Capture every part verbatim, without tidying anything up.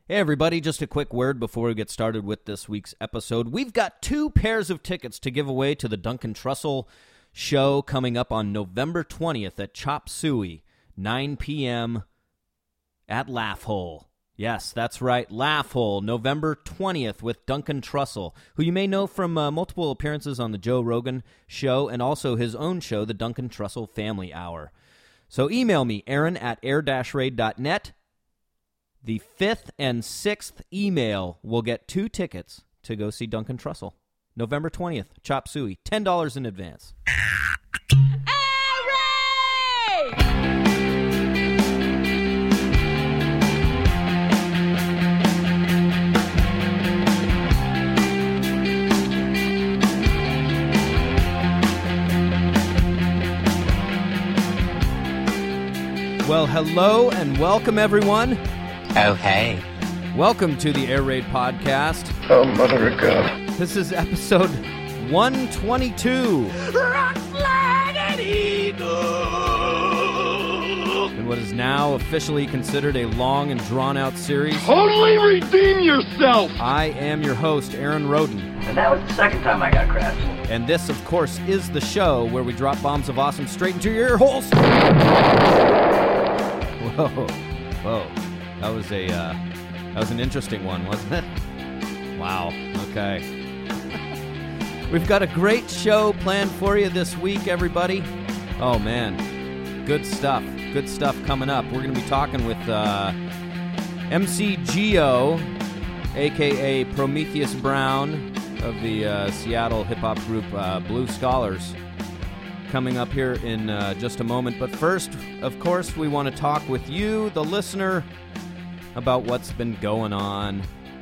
Hey everybody, just a quick word before we get started with this week's episode. We've got two pairs of tickets to give away to the Duncan Trussell show coming up on November twentieth at Chop Suey, nine p.m. at Laugh Hole. Yes, that's right, Laugh Hole, November twentieth with Duncan Trussell, who you may know from uh, multiple appearances on the Joe Rogan show and also his own show, the Duncan Trussell Family Hour. So email me, Aaron at air dash raid dot net. The fifth and sixth email will get two tickets to go see Duncan Trussell. November twentieth, Chop Suey, ten dollars in advance. Well, hello and welcome, everyone. Oh, hey. Welcome to the Air Raid Podcast. Oh, mother of God. This is episode one twenty-two. Rock like an eagle. In what is now officially considered a long and drawn-out series. Totally redeem yourself! I am your host, Aaron Roden. And that was the second time I got crashed. And this, of course, is the show where we drop bombs of awesome straight into your ear holes. Whoa. Whoa. That was a, uh, that was an interesting one, wasn't it? Wow. Okay. We've got a great show planned for you this week, everybody. Oh, man. Good stuff. Good stuff coming up. We're going to be talking with uh, M C Geo, a k a. Prometheus Brown of the uh, Seattle hip-hop group uh, Blue Scholars, coming up here in uh, just a moment. But first, of course, we want to talk with you, the listener, about what's been going on.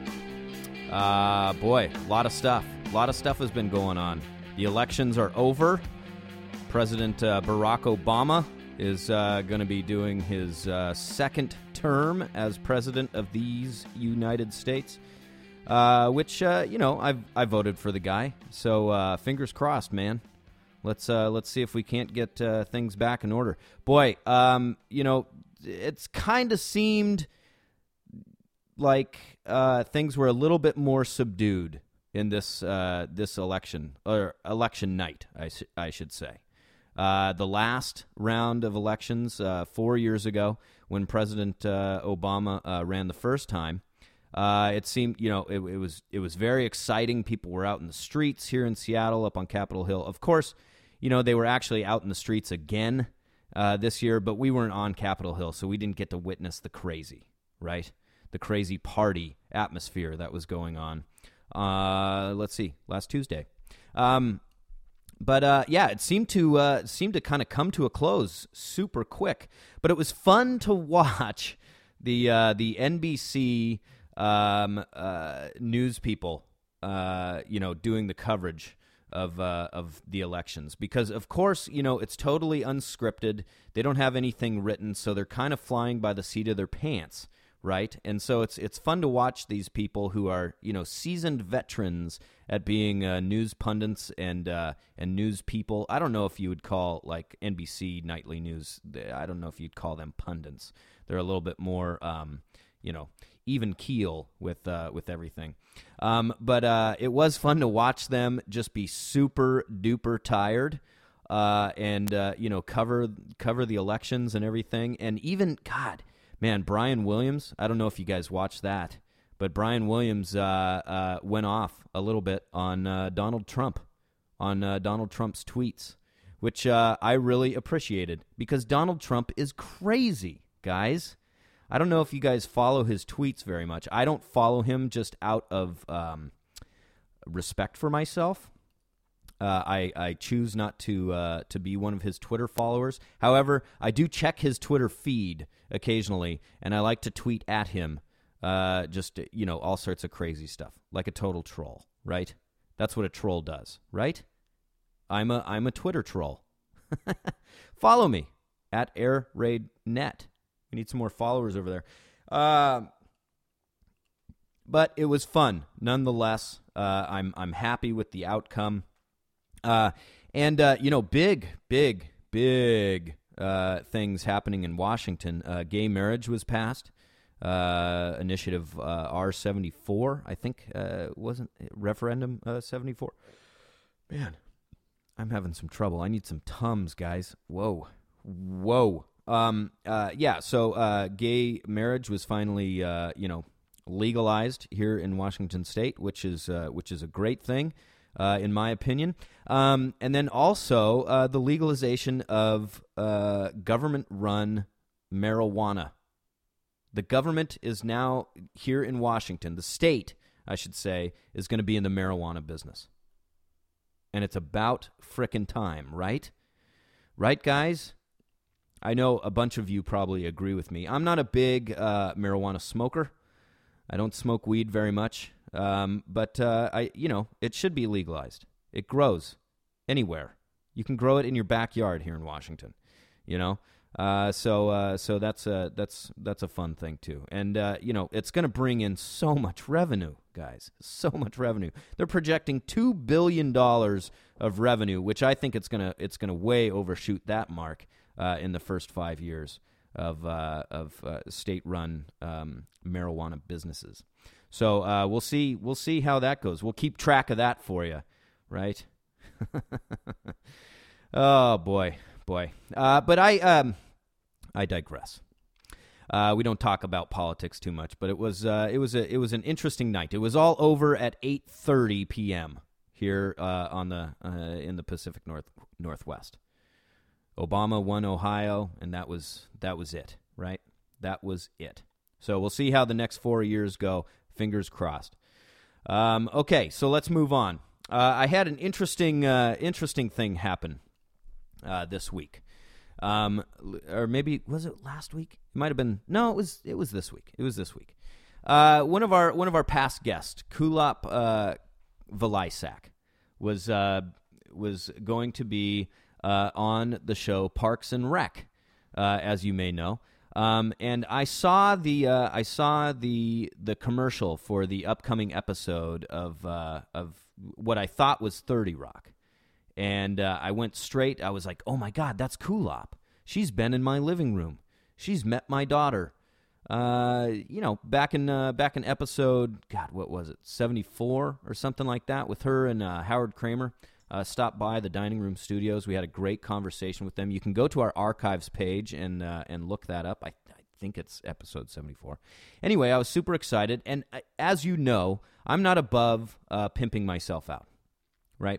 Uh, boy, a lot of stuff. A lot of stuff has been going on. The elections are over. President uh, Barack Obama is uh, going to be doing his uh, second term as president of these United States, uh, which, uh, you know, I've, I voted for the guy. So uh, fingers crossed, man. Let's uh, let's see if we can't get uh, things back in order. Boy, um, you know, it's kind of seemed like uh, things were a little bit more subdued in this uh, this election, or election night, I, sh- I should say. Uh, the last round of elections uh, four years ago, when President uh, Obama uh, ran the first time, uh, it seemed, you know, it, it was it was very exciting. People were out in the streets here in Seattle, up on Capitol Hill. Of course, you know, they were actually out in the streets again uh, this year, but we weren't on Capitol Hill, so we didn't get to witness the crazy, right? The crazy party atmosphere that was going on. Uh, let's see, last Tuesday. Um, but uh, yeah, it seemed to uh, seemed to kind of come to a close super quick. But it was fun to watch the uh, the N B C um, uh, news people, uh, you know, doing the coverage of uh, of the elections, because of course, you know, it's totally unscripted. They don't have anything written, so they're kind of flying by the seat of their pants. Right, and so it's it's fun to watch these people who are, you know, seasoned veterans at being uh, news pundits and uh, and news people. I don't know if you would call like N B C nightly news. I don't know if you'd call them pundits. They're a little bit more, um, you know, even keel with uh, with everything. Um, but uh, it was fun to watch them just be super duper tired. Uh, and uh, you know, cover cover the elections and everything, and even God. Man, Brian Williams, I don't know if you guys watched that, but Brian Williams uh, uh, went off a little bit on uh, Donald Trump, on uh, Donald Trump's tweets, which uh, I really appreciated, because Donald Trump is crazy, guys. I don't know if you guys follow his tweets very much. I don't follow him just out of um, respect for myself. Uh, I, I choose not to uh, to be one of his Twitter followers. However, I do check his Twitter feed occasionally, and I like to tweet at him uh, just, you know, all sorts of crazy stuff, like a total troll, right? That's what a troll does, right? I'm a I'm a Twitter troll. Follow me at air raid net. We need some more followers over there. Uh, but it was fun, nonetheless. Uh, I'm I'm happy with the outcome. Uh, and, uh, you know, big, big, big uh, things happening in Washington. Uh, gay marriage was passed. uh, initiative uh, R seventy-four, I think, uh, wasn't it referendum uh, seventy-four? Man, I'm having some trouble. I need some Tums, guys. Whoa. Whoa. Um. Uh. Yeah, so uh, gay marriage was finally, uh, you know, legalized here in Washington State, which is uh, which is a great thing. Uh, in my opinion. Um, and then also uh, the legalization of uh, government-run marijuana. The government is now here in Washington, the state, I should say, is going to be in the marijuana business. And it's about frickin' time, right? Right, guys? I know a bunch of you probably agree with me. I'm not a big uh, marijuana smoker. I don't smoke weed very much. Um, but, uh, I, you know, it should be legalized. It grows anywhere. You can grow it in your backyard here in Washington, you know? Uh, so, uh, so that's a, that's, that's a fun thing too. And, uh, you know, it's going to bring in so much revenue, guys, so much revenue. They're projecting two billion dollars of revenue, which I think it's going to, it's going to way overshoot that mark, uh, in the first five years of, uh, of, uh, state-run, um, marijuana businesses. So uh, we'll see. We'll see how that goes. We'll keep track of that for you, right? Oh boy, boy. Uh, but I, um, I digress. Uh, we don't talk about politics too much, but it was, uh, it was a, it was an interesting night. It was all over at eight thirty p.m. here uh, on the uh, in the Pacific North Northwest. Obama won Ohio, and that was that was it, right? That was it. So we'll see how the next four years go. Fingers crossed. Um, okay, so let's move on. Uh, I had an interesting, uh, interesting thing happen uh, this week, um, or maybe was it last week? It might have been. No, it was. It was this week. It was this week. Uh, one of our one of our past guests, Kulap uh, Vilaysack, was uh, was going to be uh, on the show Parks and Rec, uh, as you may know. Um, and I saw the uh, I saw the the commercial for the upcoming episode of uh, of what I thought was thirty Rock, and uh, I went straight. I was like, "Oh my God, that's Kulap! She's been in my living room. She's met my daughter." Uh, you know, back in uh, back in episode, God, what was it, seventy-four or something like that, with her and uh, Howard Kramer. Uh, stopped by the Dining Room Studios. We had a great conversation with them. You can go to our archives page and uh, and look that up. I, I think it's episode seventy-four. Anyway, I was super excited. And uh, as you know, I'm not above uh, pimping myself out, right?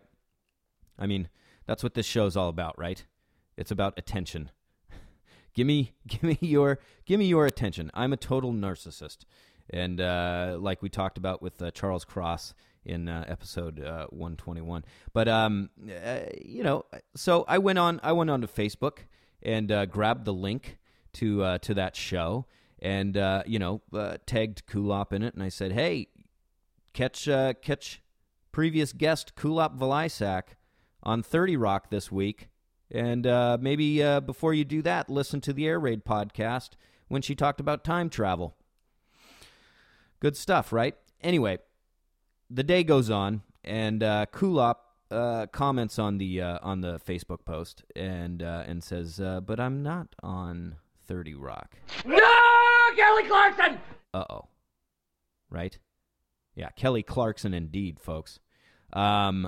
I mean, that's what this show's all about, right? It's about attention. give me, give me your, give me your attention. I'm a total narcissist, and uh, like we talked about with uh, Charles Cross in uh, episode uh, one twenty-one. But um, uh, you know, so I went on. I went on to Facebook and uh, grabbed the link to uh, to that show, and uh, you know, uh, tagged Kulap in it, and I said, "Hey, catch uh, catch previous guest Kulap Vilaysack on thirty Rock this week, and uh, maybe uh, before you do that, listen to the Air Raid podcast when she talked about time travel." Good stuff, right? Anyway. The day goes on, and uh, Kulap uh, comments on the uh, on the Facebook post and uh, and says, uh, "But I'm not on thirty Rock." No, Kelly Clarkson! Uh-oh. Right? Yeah, Kelly Clarkson indeed, folks. Um,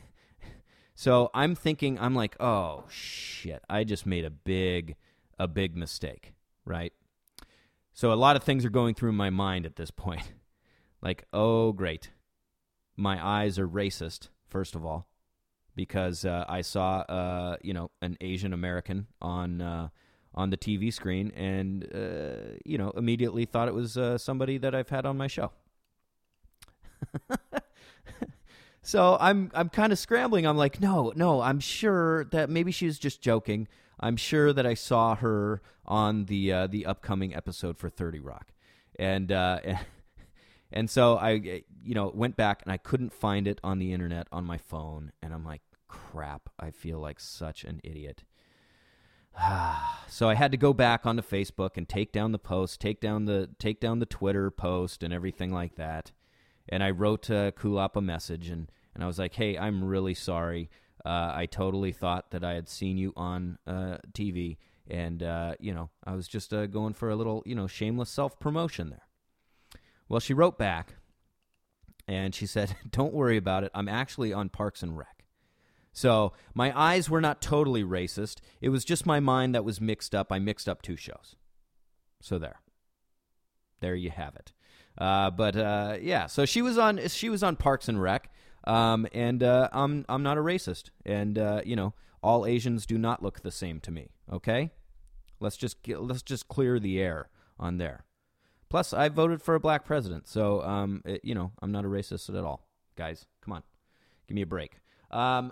so I'm thinking, I'm like, oh, shit, I just made a big, a big mistake, right? So a lot of things are going through my mind at this point. Like, oh, great. My eyes are racist, first of all, because uh, I saw, uh, you know, an Asian American on uh, on the T V screen, and uh, you know, immediately thought it was uh, somebody that I've had on my show. So I'm I'm kind of scrambling. I'm like, no, no, I'm sure that maybe she was just joking. I'm sure that I saw her on the uh, the upcoming episode for thirty Rock, and. Uh, And so I, you know, went back and I couldn't find it on the internet on my phone. And I'm like, crap, I feel like such an idiot. So I had to go back onto Facebook and take down the post, take down the take down the Twitter post and everything like that. And I wrote uh, Kulap a message, and, and I was like, hey, I'm really sorry. Uh, I totally thought that I had seen you on uh, T V, And, uh, you know, I was just uh, going for a little, you know, shameless self-promotion there. Well, she wrote back, and she said, don't worry about it. I'm actually on Parks and Rec. So my eyes were not totally racist. It was just my mind that was mixed up. I mixed up two shows. So there. There you have it. Uh, but, uh, yeah, so she was on she was on Parks and Rec, um, and uh, I'm, I'm not a racist. And, uh, you know, all Asians do not look the same to me, okay? Let's just get, let's just clear the air on there. Plus, I voted for a black president, so, um, it, you know, I'm not a racist at all. Guys, come on. Give me a break. Um,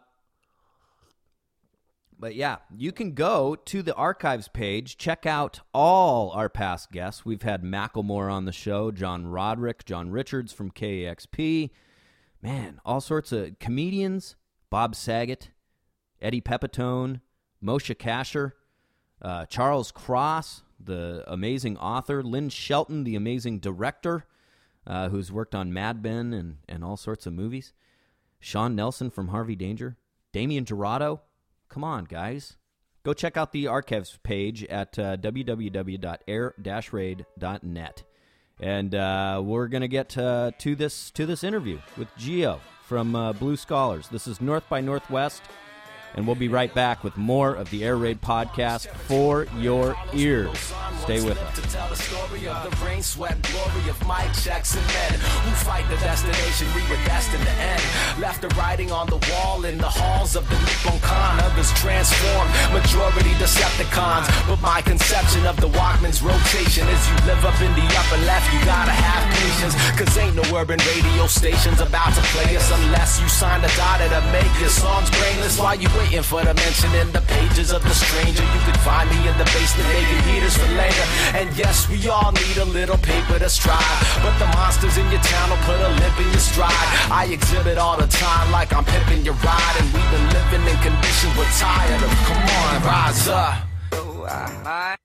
but, yeah, you can go to the archives page, check out all our past guests. We've had Macklemore on the show, John Roderick, John Richards from K A X P. Man, all sorts of comedians, Bob Saget, Eddie Pepitone, Moshe Kasher, uh, Charles Cross, the amazing author, Lynn Shelton, the amazing director, uh, who's worked on Mad Men and, and all sorts of movies, Sean Nelson from Harvey Danger, Damian Gerardo. Come on, guys. Go check out the archives page at uh, w w w dot air dash raid dot net. And uh, we're going to get uh, to this to this interview with Gio from uh, Blue Scholars. This is North by Northwest, and we'll be right back with more of the Air Raid podcast for your ears. Stay with us. To tell the story of the rain, sweat, glory of Mike Jackson men who fight the destination we were destined to end. Left a writing on the wall in the halls of the Nippon Con. Others transformed, majority Decepticons. But my conception of the Walkman's rotation is you live up in the upper left, you gotta have patience. Cause ain't no urban radio stations about to play us unless you sign a dotted to make your songs brainless. While you waiting for the mention in the pages of the stranger, you could find me in the basement making heaters for later. And yes, we all need a little paper to strive, but the monsters in your town will put a lip in your stride. I exhibit all the time like I'm pimping your ride, and we've been living in conditions we're tired of. Come on, rise up. Oh, I,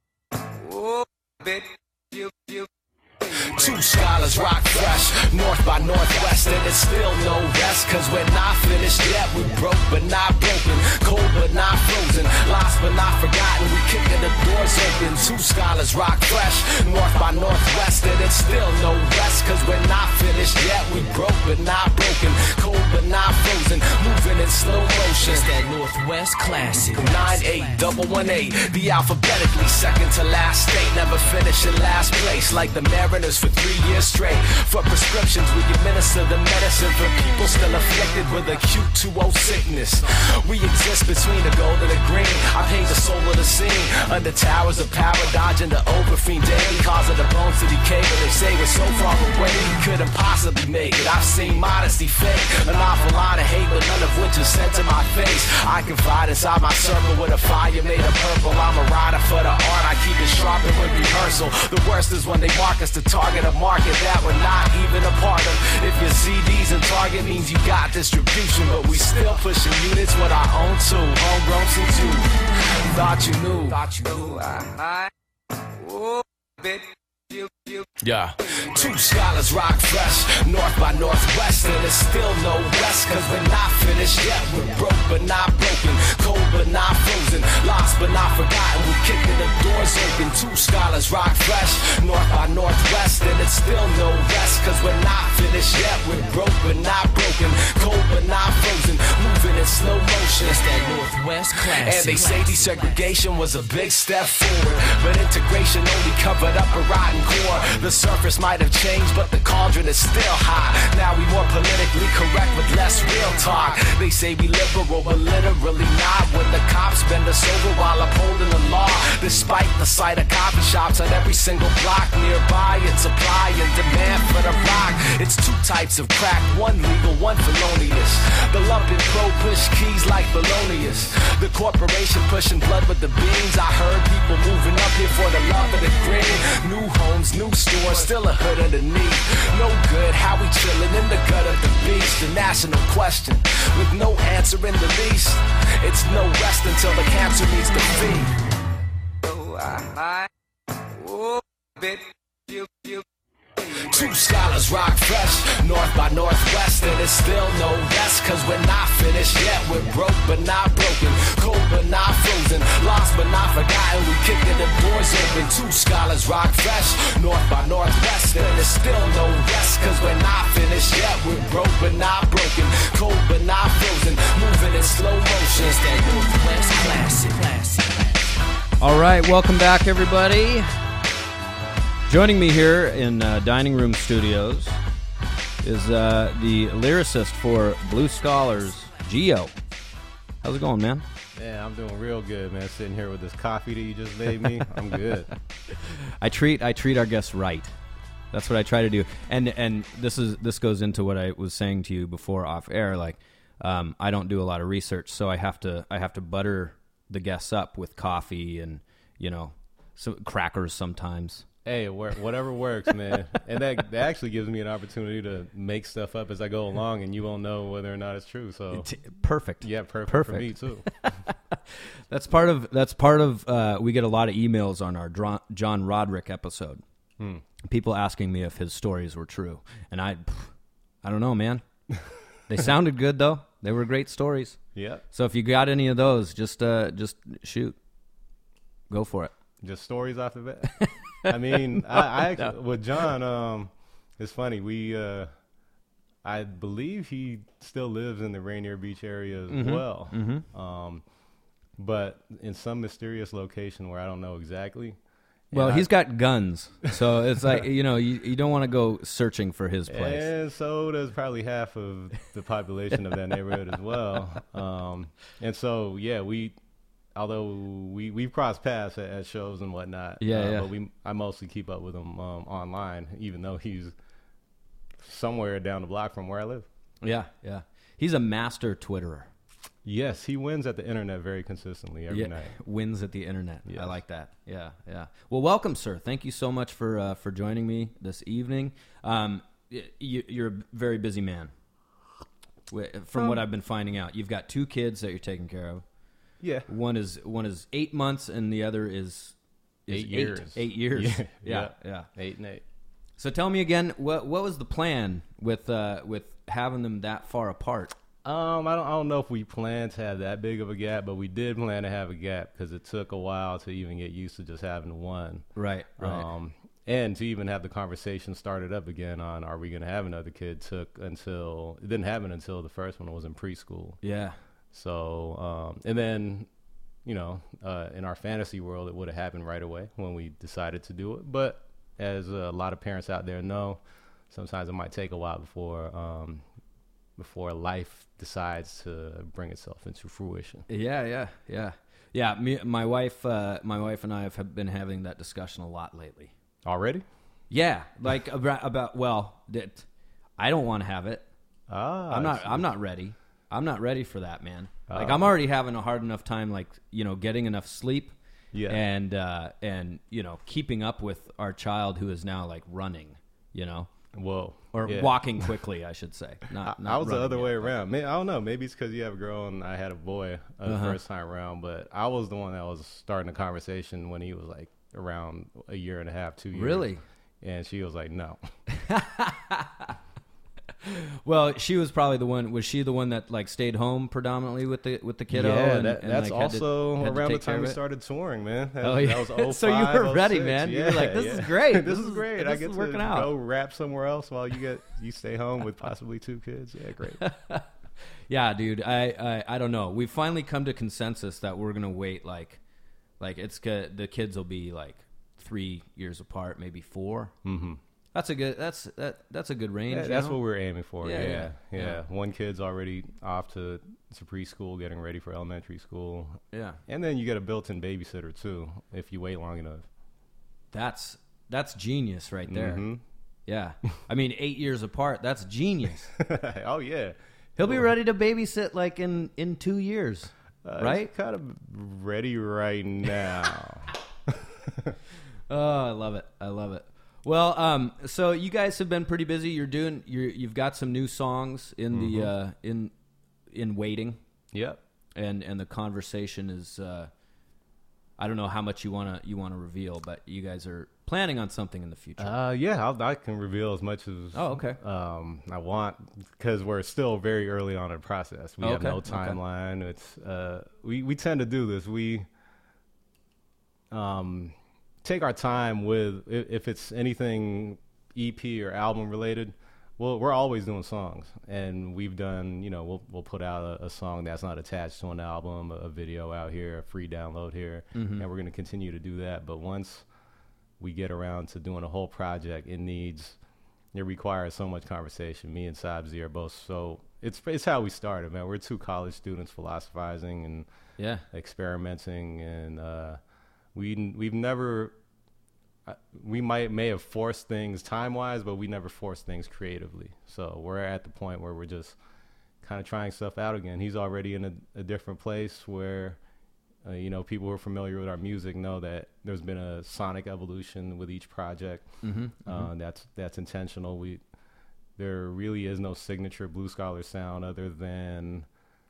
oh, baby, you, you. Two scholars rock fresh, north by northwest, and it's still no rest, cause we're not finished yet. We broke but not broken, cold but not frozen, lost but not forgotten, we kicking the doors open. Two scholars rock fresh, north by northwest, and it's still no rest, cause we're not finished yet. We broke but not broken, cold but not frozen, moving in slow motion. It's that Northwest classic. nine eight one one eight, the alphabetically second to last state, never finish in last place, like the Mariners for three years straight. For prescriptions, we administer the medicine for people still afflicted with acute two oh sickness. We exist between the gold and the green. I paint the soul of the scene under towers of power, dodging the overfiend daily, causing the bones to decay. But they say we're so far away, we couldn't possibly make it. I've seen modesty fake, an awful lot of hate, but none of which is sent to my face. I confide inside my circle with a fire made of purple. I'm a rider for the art, I keep it sharp and with rehearsal. The worst is when they mark us to target a market that we're not even a part of. If your C Ds and Target means you got distribution, but we still pushing units with our own tool. Homegrown since you thought you knew. Thought you knew. I, I, oh, bitch. Yeah, two scholars rock fresh, north by northwest, and it's still no rest, cause we're not finished yet. We're broke but not broken, cold but not frozen, lost but not forgotten, we're kicking the doors open. Two scholars rock fresh, north by northwest, and it's still no rest, cause we're not finished yet. We're broke but not broken, cold but not frozen, moving in slow motion. It's that Northwest classic. And they say desegregation was a big step forward, but integration only covered up a rotten core. The surface might have changed, but the cauldron is still hot. Now we more politically correct with less real talk. They say we liberal, but literally not. When the cops bend us over while upholding the law, despite the sight of coffee shops on every single block nearby, it's supply and demand for the rock. It's two types of crack, one legal, one felonious. The lumping pro push keys like Belonius. The corporation pushing blood with the beans. I heard people moving up here for the love of the green. New homes, new stores, still a hood underneath. No good, how we chillin' in the gut of the beast. The national question, with no answer in the least. It's no rest until the cancer meets the feet. Oh, I, I, oh, bitch, you, you. Two scholars rock fresh, north by northwest, and it's still no rest, cause we're not finished yet. We're broke but not broken, cold but not frozen, lost but not forgotten. We kicking the doors open. Two scholars rock fresh, north by northwest, and it's still no rest, cause we're not finished yet. We're broke but not broken, cold but not frozen, moving in slow motion. It's that Northwest classic. classic. All right, welcome back, everybody. Joining me here in uh, Dining Room Studios is uh, the lyricist for Blue Scholars, Gio. How's it going, man? Yeah, I'm doing real good, man. Sitting here with this coffee that you just made me, I'm good. I treat I treat our guests right. That's what I try to do. And and this is this goes into what I was saying to you before off air. Like, um, I don't do a lot of research, so I have to I have to butter the guests up with coffee and you know some crackers sometimes. Hey, whatever works, man. And that, that actually gives me an opportunity to make stuff up as I go along, and you won't know whether or not it's true. So perfect. Yeah, perfect, perfect. for me too. That's part of that's part of. Uh, we get a lot of emails on our John Roderick episode. Hmm. People asking me if his stories were true, and I, I don't know, man. They sounded good though. They were great stories. Yeah. So if you got any of those, just uh, just shoot. Go for it. Just stories off the bat. I mean, no, I, I actually, no. with John, um, it's funny. We, uh, I believe he still lives in the Rainier Beach area as mm-hmm. well, mm-hmm. um, but in some mysterious location where I don't know exactly. Well, and he's I, got guns, so it's like you know you, you don't want to go searching for his place. And so does probably half of the population of that neighborhood as well. Um, and so yeah, we. Although we we've crossed paths at, at shows and whatnot, yeah, uh, yeah. but we I mostly keep up with him um, online, even though he's somewhere down the block from where I live. Yeah, yeah. He's a master Twitterer. Yes, he wins at the internet very consistently every yeah, night. Wins at the internet. Yes. I like that. Yeah, yeah. Well, welcome, sir. Thank you so much for uh, for joining me this evening. Um, you, you're a very busy man. From um, what I've been finding out, you've got two kids that you're taking care of. Yeah, one is one is eight months, and the other is, is eight eight years. Eight years. Yeah, yeah, yeah, yeah. Eight and eight. So tell me again, what what was the plan with uh, with having them that far apart? Um, I don't I don't know if we planned to have that big of a gap, but we did plan to have a gap because it took a while to even get used to just having one. Right. Right. Um, and to even have the conversation started up again on are we going to have another kid took until it didn't happen until the first one was in preschool. Yeah. So, um, and then, you know, uh, in our fantasy world, it would have happened right away when we decided to do it. But as a lot of parents out there know, sometimes it might take a while before um, before life decides to bring itself into fruition. Yeah, yeah, yeah, yeah. Me, my wife, uh, my wife and I have been having that discussion a lot lately. Already? Yeah, like about, about well, that I don't want to have it. Ah, I'm not. I'm not ready. I'm not ready for that, man. Like Uh, I'm already having a hard enough time, like you know, getting enough sleep, Yeah. and uh, and you know, keeping up with our child who is now like running, you know, Whoa. or Yeah. walking quickly, I should say. Not. I, not I was the running other yet, way but- around. Maybe, I don't know. Maybe it's because you have a girl and I had a boy uh, the Uh-huh. first time around. But I was the one that was starting the conversation when he was like around a year and a half, two years. Really? And she was like, no. Well, she was probably the one. Was she the one that like stayed home predominantly with the with the kiddo? Yeah, and, that, and, that's like, had to- also had to around the take care time of we it? started touring, man. That, Oh, yeah. that was So you were ready, oh six. man. You Yeah, were like, this yeah. is great. this, This is is- great. this I is get to working out. go rap somewhere else while you get you stay home with possibly two kids. Yeah, great. Yeah, dude. I, I I don't know. We've finally come to consensus that we're gonna wait like, like it's good. The kids will be like three years apart, maybe four. Mm-hmm. That's a good. That's that. That's a good range. Yeah, you that's know? what we're aiming for. Yeah, Yeah yeah, yeah, yeah. One kid's already off to, to preschool, getting ready for elementary school. Yeah. And then you get a built-in babysitter, too, if you wait long enough. That's that's genius right there. Mhm. Yeah. I mean, eight years apart. That's genius. Oh, yeah. He'll be ready to babysit like in in two years, Uh, right? kind of ready right now. Oh, I love it. I love it. Well, um, so you guys have been pretty busy. You're doing. You're, you've got some new songs in Mm-hmm. the uh, in in waiting, Yep. and and the conversation is. Uh, I don't know how much you wanna you wanna reveal, but you guys are planning on something in the future? Uh, yeah, I'll, I can reveal as much as Oh, okay. um, I want, because we're still very early on in the process. We Oh, have okay, no okay. timeline. It's uh, we we tend to do this. We um, take our time with if, if it's anything E P or album related. Well, we're always doing songs, and we've done. You know, we'll we'll put out a, a song that's not attached to an album, a, a video out here, a free download here, Mm-hmm. and we're going to continue to do that. But once we get around to doing a whole project, it needs, it requires so much conversation. Me and Sabzi are both so, it's it's how we started, man. We're two college students philosophizing and Yeah. experimenting, and uh, we we've never, uh, we might may have forced things time wise, but we never forced things creatively. So we're at the point where we're just kind of trying stuff out again. He's already in a, a different place where. Uh, you know, people who are familiar with our music know that there's been a sonic evolution with each project. Mm-hmm. Uh, that's that's intentional. We there really is no signature Blue Scholar sound other than,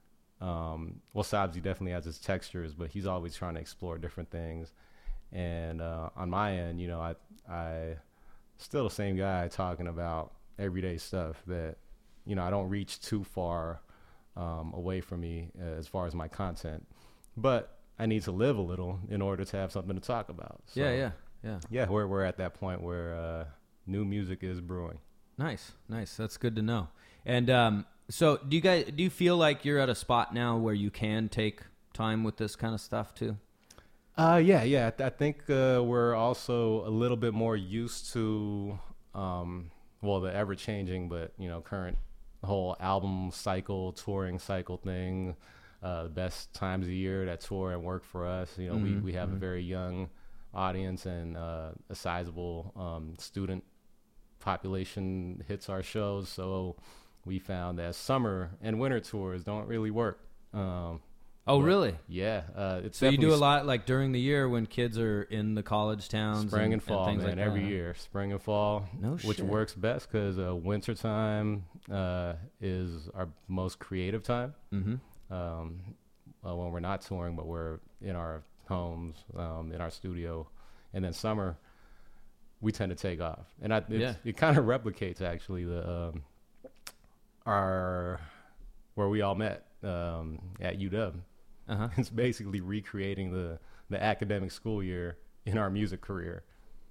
um, well, Sabzi definitely has his textures, but he's always trying to explore different things. And uh, on my end, you know, I I still the same guy talking about everyday stuff that, you know, I don't reach too far um, away from me uh, as far as my content, but I need to live a little in order to have something to talk about. So, Yeah, yeah, yeah. yeah. We're we're at that point where uh, new music is brewing. Nice, nice. That's good to know. And um, so, do you guys do you feel like you're at a spot now where you can take time with this kind of stuff too? Uh, yeah, yeah. I, th- I think uh, we're also a little bit more used to, um, well, the ever changing, but you know, current whole album cycle, touring cycle thing. Uh, the best times of the year that tour and work for us. You know, Mm-hmm, we, we have a very young audience, and uh, a sizable um, student population hits our shows. So we found that summer and winter tours don't really work. Um, Oh, but really? Yeah. Uh, it's So you do a definitely lot like during the year when kids are in the college towns, spring and, and fall, and things man. like every that. year, spring and fall, No which shit. works best because uh, winter time uh, is our most creative time. Mm-hmm. Um, uh, when we're not touring, but we're in our homes, um, in our studio, and then summer, we tend to take off, and I, it's, Yeah. it kind of replicates actually the um, our where we all met um, at U W. Uh-huh. It's basically recreating the the academic school year in our music career,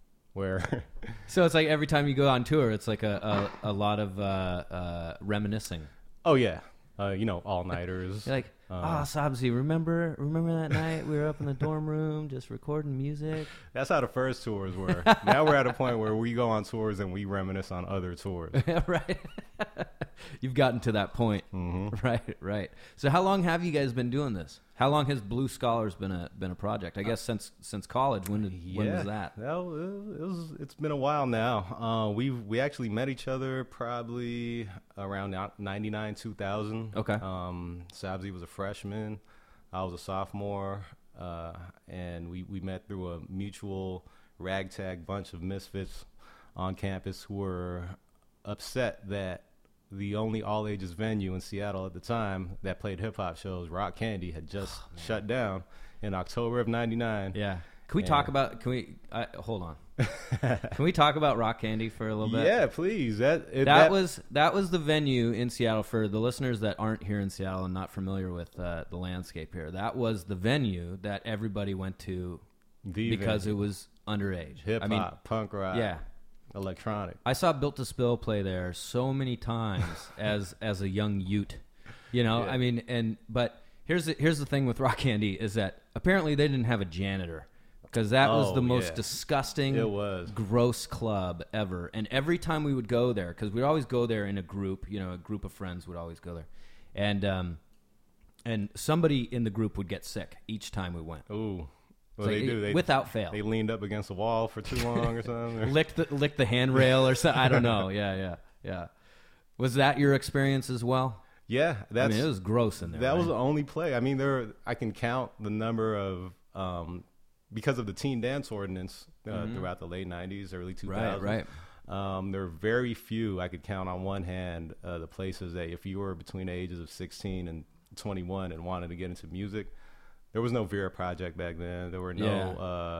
where So it's like every time you go on tour, it's like a a, a lot of uh, uh, reminiscing. oh yeah, uh, you know, all nighters. You're like, Um, ah, Sabzi, remember remember that night we were up in the dorm room just recording music? That's how the first tours were. Now we're at a point where we go on tours and we reminisce on other tours. Right. You've gotten to that point. Mm-hmm. Right, right. So how long have you guys been doing this? How long has Blue Scholars been a been a project? I guess since since college. When did when was that? Well, it was, it's been a while now. Uh, we we actually met each other probably around ninety-nine, two thousand. Okay. Um, Sabzi was a freshman. I was a sophomore. Uh, and we, we met through a mutual ragtag bunch of misfits on campus who were upset that the only all-ages venue in Seattle at the time that played hip-hop shows, Rock Candy, had just Oh, shut down in October of ninety-nine. Yeah. Can we Yeah. talk about? Can we? Uh, hold on. Can we talk about Rock Candy for a little bit? Yeah, please. That it, That, was that was the venue in Seattle for the listeners that aren't here in Seattle and not familiar with uh, the landscape here. That was the venue that everybody went to the because venue. it was underage. hip hop, I mean, punk rock, yeah. electronic. I saw Built to Spill play there so many times as as a young Ute. You know, Yeah. I mean, and but here's the, here's the thing with Rock Candy is that apparently they didn't have a janitor because that was Oh, the most yeah. disgusting, It was. gross club ever. And every time we would go there, because we'd always go there in a group, you know, a group of friends would always go there, and um, and somebody in the group would get sick each time we went. Ooh. Well, Like, they do. They, without fail. They leaned up against a wall for too long or something. licked the licked the handrail or something. I don't know. Yeah, yeah, yeah. Was that your experience as well? Yeah, that's I mean, it was gross in there. that was right? the only play. I mean, there I can count the number of um, because of the teen dance ordinance uh, throughout the late nineties, early two thousands. Right, right. Um, there are very few I could count on one hand uh, the places that if you were between the ages of sixteen and twenty-one and wanted to get into music, there was no Vera Project back then. There were no Yeah. uh,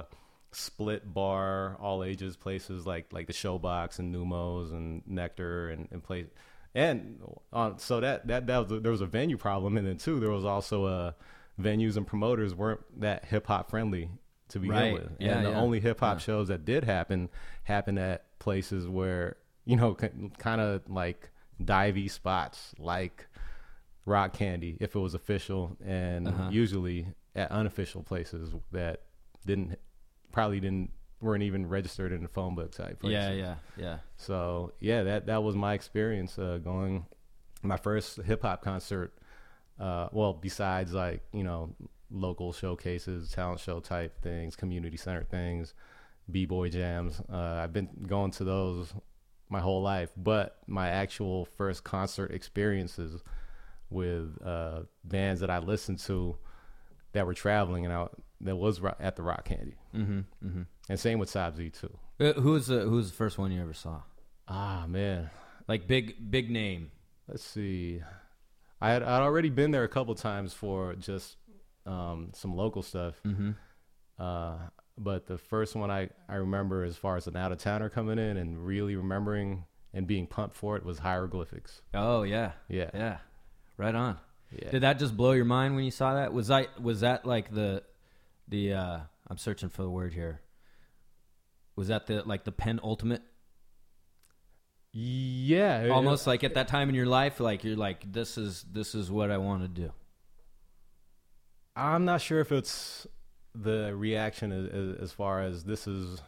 split bar, all ages places like like the Showbox and Numos and Nectar and and place. And on so that that that was a, there was a venue problem, and then too there was also uh venues and promoters weren't that hip hop friendly to begin Right. with. Yeah, and the yeah. only hip hop Yeah. shows that did happen happened at places where, you know, kind of like divey spots like Rock Candy if it was official, and Uh-huh. usually at unofficial places that didn't probably didn't weren't even registered in the phone book type places. Yeah, yeah, yeah. So yeah, that that was my experience uh, going my first hip hop concert. Uh, well, besides like, you know, local showcases, talent show type things, community center things, b-boy jams. Uh, I've been going to those my whole life, but my actual first concert experiences with uh, bands that I listened to that were traveling and out that was ro- at the Rock Candy. Mm-hmm, mm-hmm. And same with Sab Z too. Uh, who's the who's the first one you ever saw? Ah man, Like big big name. let's see. I had I'd already been there a couple times for just um, some local stuff. Mm-hmm. Uh, but the first one I, I remember as far as an out of towner coming in and really remembering and being pumped for it was Hieroglyphics. Oh yeah, Yeah. yeah. Right on. Yeah. Did that just blow your mind when you saw that? Was that was that like the the uh, I'm searching for the word here. Was that the like the penultimate? Yeah. it- Almost like at that time in your life, like you're like this is this is what I want to do. I'm not sure if it's the reaction as, as, as far as this is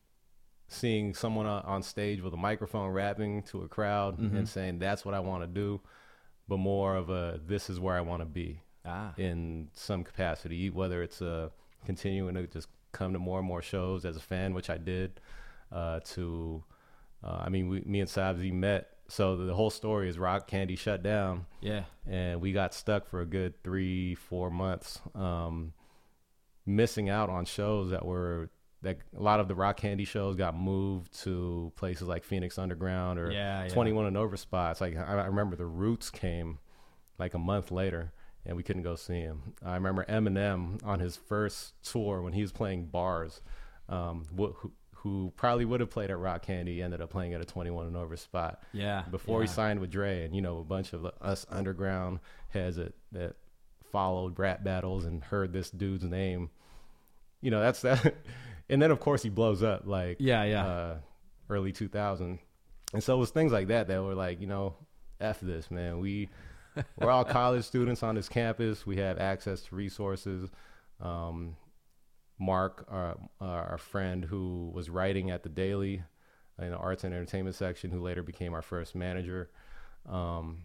seeing someone on on stage with a microphone rapping to a crowd Mm-hmm. and saying that's what I want to do, but more of a this is where I want to be Ah, in some capacity, whether it's uh, continuing to just come to more and more shows as a fan, which I did, uh, to, uh, I mean, we, me and Sabzi met. So the whole story is Rock Candy shut down. yeah. And we got stuck for a good three, four months, um, missing out on shows that were that a lot of the Rock Candy shows got moved to places like Phoenix Underground or Yeah, yeah. twenty-one and over spots. Like I, I remember the Roots came like a month later, and we couldn't go see him. I remember Eminem on his first tour when he was playing bars, um, wh- who, who probably would have played at Rock Candy, ended up playing at a twenty-one and over spot. Yeah, Before yeah. he signed with Dre, and you know, a bunch of us underground heads that, that followed rap battles and heard this dude's name. You know, that's that. And then of course he blows up like Yeah, yeah. uh, early two thousand. And so it was things like that that were like, you know, F this, man. We we're all college students on this campus. We have access to resources. Um, Mark, our, our friend who was writing at the Daily in the arts and entertainment section, who later became our first manager, um,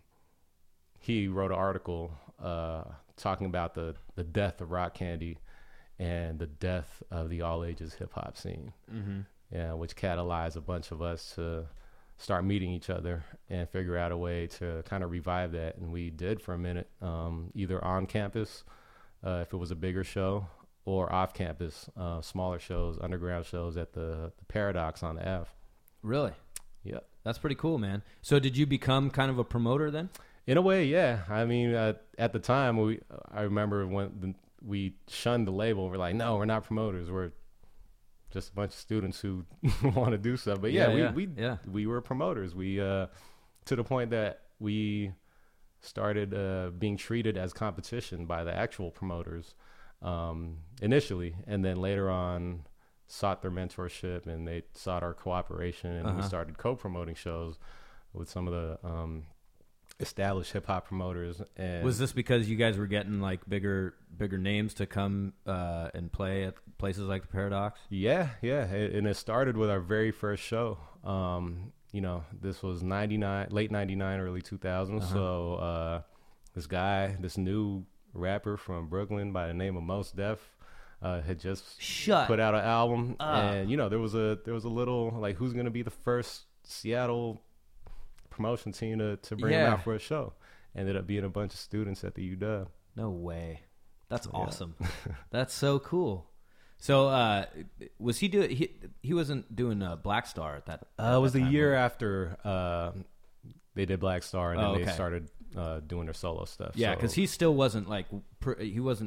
he wrote an article uh, talking about the, the death of Rock Candy and the death of the all ages hip hop scene, Mm-hmm. yeah, which catalyzed a bunch of us to start meeting each other and figure out a way to kind of revive that. And we did for a minute, um, either on campus, uh, if it was a bigger show, or off campus, uh, smaller shows, underground shows at the, the Paradox on the Ave. Really? Yep. That's pretty cool, man. So did you become kind of a promoter then? In a way, yeah. I mean, uh, at the time, we I remember when the, we shunned the label. We're like, no, we're not promoters. We're just a bunch of students who want to do stuff. But yeah, Yeah, we yeah, we yeah. we were promoters. We uh, to the point that we started uh, being treated as competition by the actual promoters um, initially, and then later on sought their mentorship and they sought our cooperation, and we Uh-huh. started co-promoting shows with some of the um, established hip hop promoters. And Was this because you guys were getting like bigger bigger names to come uh, and play at places like the Paradox? Yeah, yeah, it, and it started with our very first show. Um, you know, this was ninety-nine, late ninety-nine, early two thousand. Uh-huh. So uh, this guy, this new rapper from Brooklyn by the name of Mos Def, uh, had just Shut put out an album, up. and you know, there was a there was a little like, who's gonna be the first Seattle promotion team to to bring him Yeah. out for a show? Ended up being a bunch of students at the U W. No way. That's awesome. That's so cool. So uh, was he doing? He he wasn't doing uh, Black Star at that. Uh, at it was that the time, year was after uh, they did Black Star, and Oh, then okay. they started uh, doing their solo stuff. it? Yeah, So- because he still wasn't like pr- he wasn't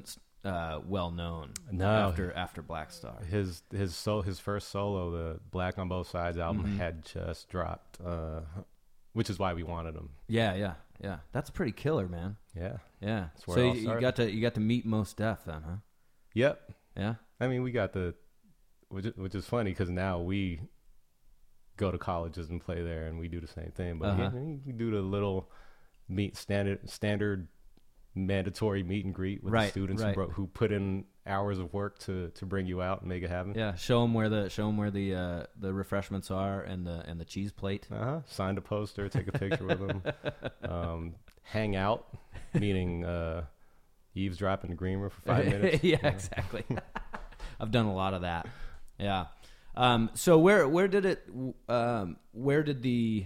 uh, well known. No. after after Black Star. His his so his first solo, the Black on Both Sides album, Mm-hmm. had just dropped, uh, which is why we wanted him. Yeah, yeah, yeah. That's pretty killer, man. Yeah. Yeah. That's where So it you, all you started. got to you got to meet Mos Def then, huh? Yep. Yeah. I mean, we got the, which is, which is funny because now we go to colleges and play there, and we do the same thing. But Uh-huh. yeah, we we do the little meet standard standard mandatory meet and greet with Right, the students right. who, bro- who put in hours of work to to bring you out and make it happen. Yeah. Show them where the show 'em where the uh, the refreshments are and the and the cheese plate. Uh huh. Signed a poster, take a picture with them. Um, hang out, meaning uh, eavesdrop in the green room for five minutes. yeah, exactly. I've done a lot of that. Yeah. Um, so where where did it? Um, where did the?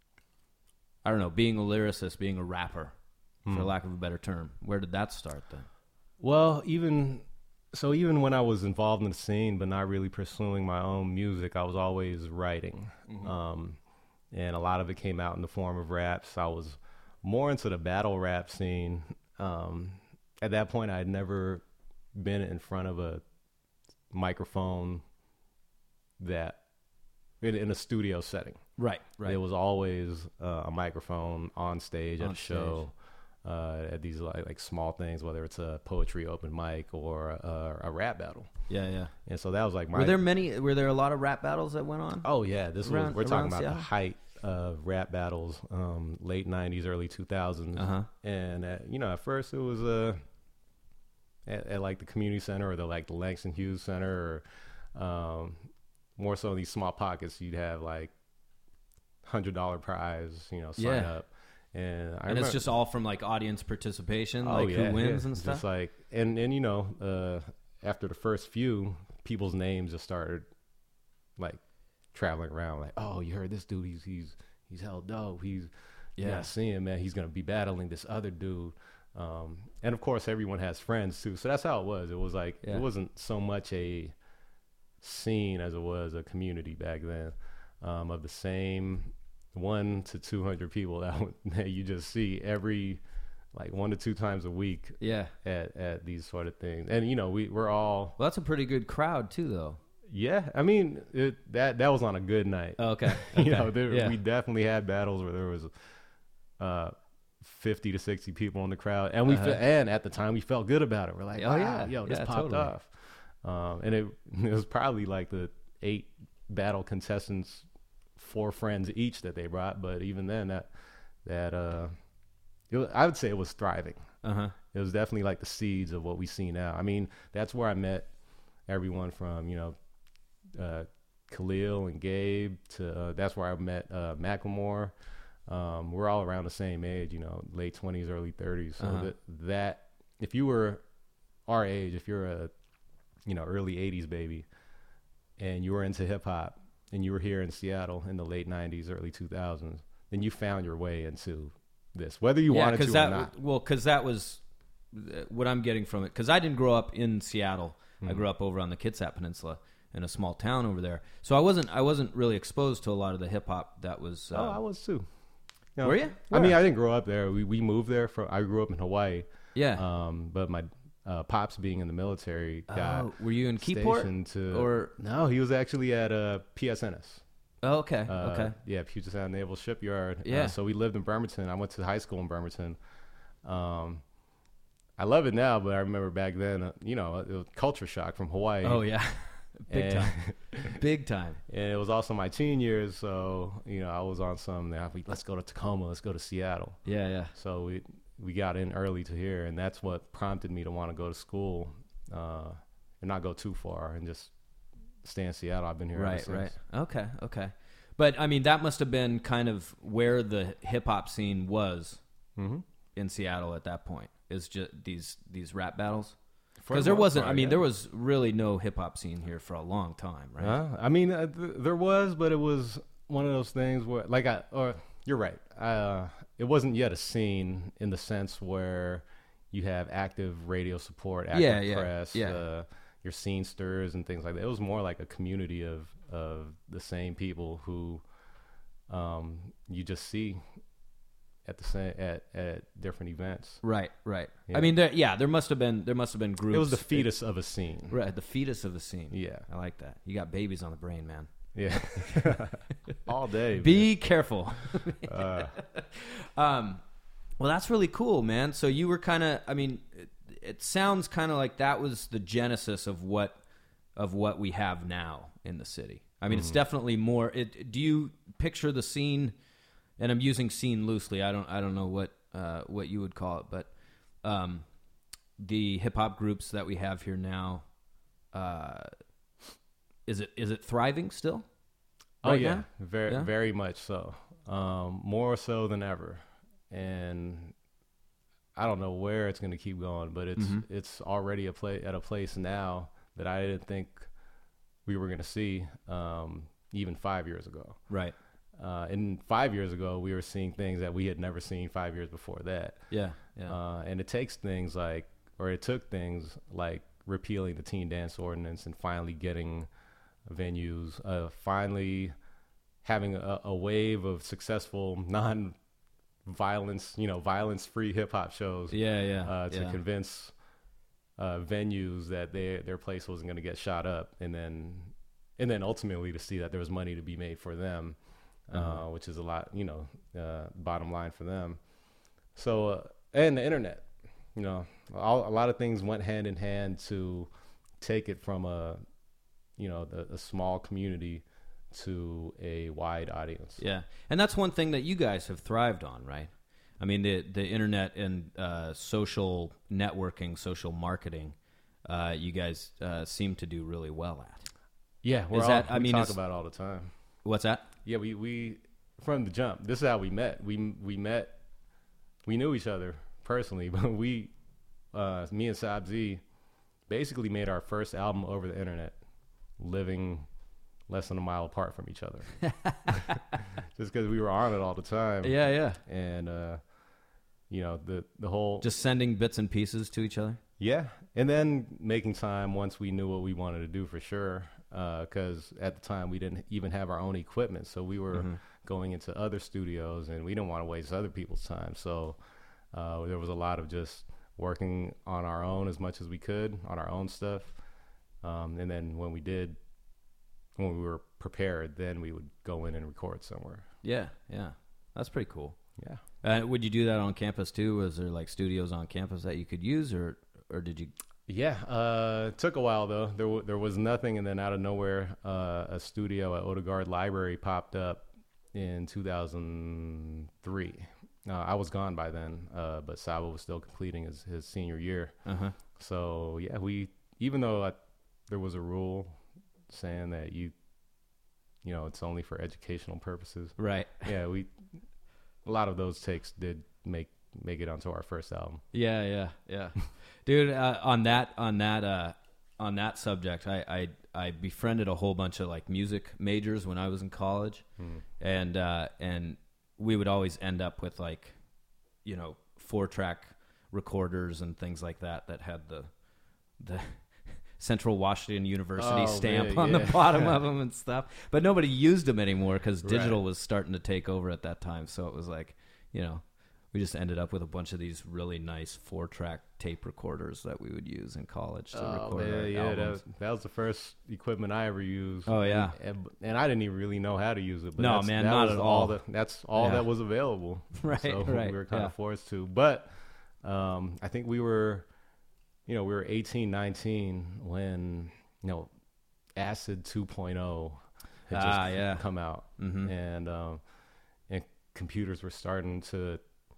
I don't know. Being a lyricist, being a rapper, Hmm. for lack of a better term, where did that start then? Well, even so, even when I was involved in the scene, but not really pursuing my own music, I was always writing, um, and a lot of it came out in the form of raps. I was more into the battle rap scene. Um, at that point, I had never been in front of a microphone that in, in a studio setting. Right. Right. There was always uh, a microphone on stage at On a show, uh, at these like, like small things, whether it's a poetry open mic or a, a rap battle. yeah. Yeah. And so that was like my. Were there many? Were there a lot of rap battles that went on? Oh yeah, this Around- was we're talking around about Seattle? the height of rap battles, um, late nineties, early two thousands, Uh-huh. and uh, you know at first it was uh, at, at like the community center or the like the Langston Hughes Center, or um, more so in these small pockets. You'd have like hundred dollar prize, you know, sign Yeah. up, and I And remember, it's just all from like audience participation, oh, like yeah, who wins yeah. and stuff. Just like and and you know, uh, after the first few, people's names just started like traveling around. Like, oh, you heard this dude? He's he's he's hell dope. He's yeah, Yeah. see him, man. He's gonna be battling this other dude. Um, and of course, everyone has friends too. So that's how it was. It was like Yeah. it wasn't so much a scene as it was a community back then, um, of the same one to two hundred people that, would, that you just see every like one to two times a week Yeah. at, at these sort of things. And you know, we we're all Well, that's a pretty good crowd too, though. yeah. I mean, it, that that was on a good night. Oh, okay. you Okay. know, there, Yeah. we definitely had battles where there was uh, fifty to sixty people in the crowd, and we Uh-huh. fe- and at the time we felt good about it. We're like, Oh, wow, yeah. yo, this Yeah, popped totally. off, um, and it it was probably like the eight battle contestants, four friends each that they brought, but even then, that that uh, it was, I would say it was thriving. Uh huh. It was definitely like the seeds of what we see now. I mean, that's where I met everyone from, you know, uh, Khalil and Gabe to, uh, that's where I met uh, Macklemore. Um, we're all around the same age, you know, late twenties, early thirties. So Uh-huh. that, that, if you were our age, if you're a, you know, early eighties baby and you were into hip hop and you were here in Seattle in the late nineties, early two thousands, then you found your way into this, whether you Yeah, wanted to because or that not. well, because that was uh, what I'm getting from it. Because I didn't grow up in Seattle. Hmm. I grew up over on the Kitsap Peninsula in a small town over there. So I wasn't I wasn't really exposed to a lot of the hip hop that was. Uh, Oh, I was too. You know, Were you? I mean, Where? I didn't grow up there. We we moved there from. I grew up in Hawaii. yeah. Um, but my uh, pops being in the military got oh, were you in Keyport? stationed to. or- no, he was actually at uh, P S N S. Oh, okay. Uh, okay. Yeah, Puget Sound Naval Shipyard. Yeah. Uh, so we lived in Bremerton. I went to high school in Bremerton. Um, I love it now, but I remember back then, uh, you know, it was culture shock from Hawaii. Oh yeah. Big and, time. Big time. And it was also my teen years, so you know, I was on some. Now, let's go to Tacoma. Let's go to Seattle. Yeah, yeah. So we we got in early to here, and that's what prompted me to want to go to school uh, and not go too far and just stay in Seattle. I've been here ever Right, since. right. Okay, okay. But I mean, that must have been kind of where the hip hop scene was Mm-hmm. in Seattle at that point. Is just these these rap battles. For Because the there most wasn't. part, I mean, yeah. there was really no hip hop scene here for a long time, right? Uh, I mean, uh, th- there was, but it was one of those things where, like, I or you're right. Uh, it wasn't yet a scene in the sense where you have active radio support, active Yeah, yeah, press, yeah. Uh, your scenesters and things like that. It was more like a community of of the same people who um, you just see at the same at, at different events. Right, right. Yeah. I mean, there, yeah, there must have been there must have been groups. It was the fetus of a scene. Right, the fetus of the scene. Yeah. I like that. You got babies on the brain, man. Yeah, all day. Be careful. Uh, um, well, that's really cool, man. So you were kind of, I mean, it, it sounds kind of like that was the genesis of what of what we have now in the city. I mean, mm. it's definitely more. It, do you picture the scene? And I'm using scene loosely. I don't I don't know what uh, what you would call it, but um, the hip hop groups that we have here now. Uh, Is it is it thriving still? Oh right yeah, now? very yeah? very much so. Um, more so than ever, and I don't know where it's going to keep going, but it's mm-hmm. it's already a play at a place now that I didn't think we were going to see um, even five years ago. Right. Uh, and five years ago, we were seeing things that we had never seen five years before that. Yeah. Yeah. Uh, and it takes things like, or it took things like repealing the teen dance ordinance and finally getting venues, uh, finally having a, a wave of successful non-violence, you know, violence-free hip-hop shows. Yeah, yeah. Uh, to yeah. convince uh, venues that they, their place wasn't going to get shot up, and then and then ultimately to see that there was money to be made for them, uh-huh. uh, which is a lot, you know, uh, bottom line for them. So, uh, and the internet, you know, all, a lot of things went hand in hand to take it from a, you know, the, a small community to a wide audience. Yeah. And that's one thing that you guys have thrived on, right? I mean, the the internet and uh, social networking, social marketing, uh, you guys uh, seem to do really well at. Yeah. We're is all, that, I we mean, talk about it all the time. What's that? Yeah, we, we, from the jump, this is how we met. We, we met, we knew each other personally, but we, uh, me and Saab Z basically made our first album over the internet, living less than a mile apart from each other. Just because we were on it all the time. Yeah, yeah. And, uh, you know, the, the whole... Just sending bits and pieces to each other? Yeah. And then making time once we knew what we wanted to do for sure. Because uh, at the time we didn't even have our own equipment. So we were mm-hmm. going into other studios and we didn't want to waste other people's time. So uh, there was a lot of just working on our own as much as we could, on our own stuff. Um, and then when we did, when we were prepared, then we would go in and record somewhere. Yeah, yeah. That's pretty cool. Yeah. Uh, would you do that on campus too? Was there like studios on campus that you could use, or or did you? Yeah, uh, it took a while though. There w- there was nothing, and then out of nowhere, uh, a studio at Odegaard Library popped up in two thousand three. Uh, I was gone by then, uh, but Saba was still completing his, his senior year. Uh-huh. So yeah, we even though I, there was a rule saying that you, you know, it's only for educational purposes. Right. Yeah, we a lot of those takes did make make it onto our first album. Yeah, yeah, yeah. Dude, uh, on that on that uh, on that subject, I, I I befriended a whole bunch of like music majors when I was in college, mm. and uh, and we would always end up with like, you know, four track recorders and things like that that had the the Central Washington University oh, stamp man, on yeah. the bottom of them and stuff. But nobody used them anymore because digital right. was starting to take over at that time. So it was like, you know, we just ended up with a bunch of these really nice four-track tape recorders that we would use in college to oh, record man, our yeah, albums. That was, that was the first equipment I ever used. Oh, yeah. And, and I didn't even really know how to use it. But no, that's, man, that not was at all. all. The, that's all yeah. that was available. Right, so right. we were kind yeah. of forced to. But um, I think we were, you know, we were eighteen, nineteen when, you know, Acid two point oh had just ah, yeah. come out. Mm-hmm. And, um, and computers were starting to,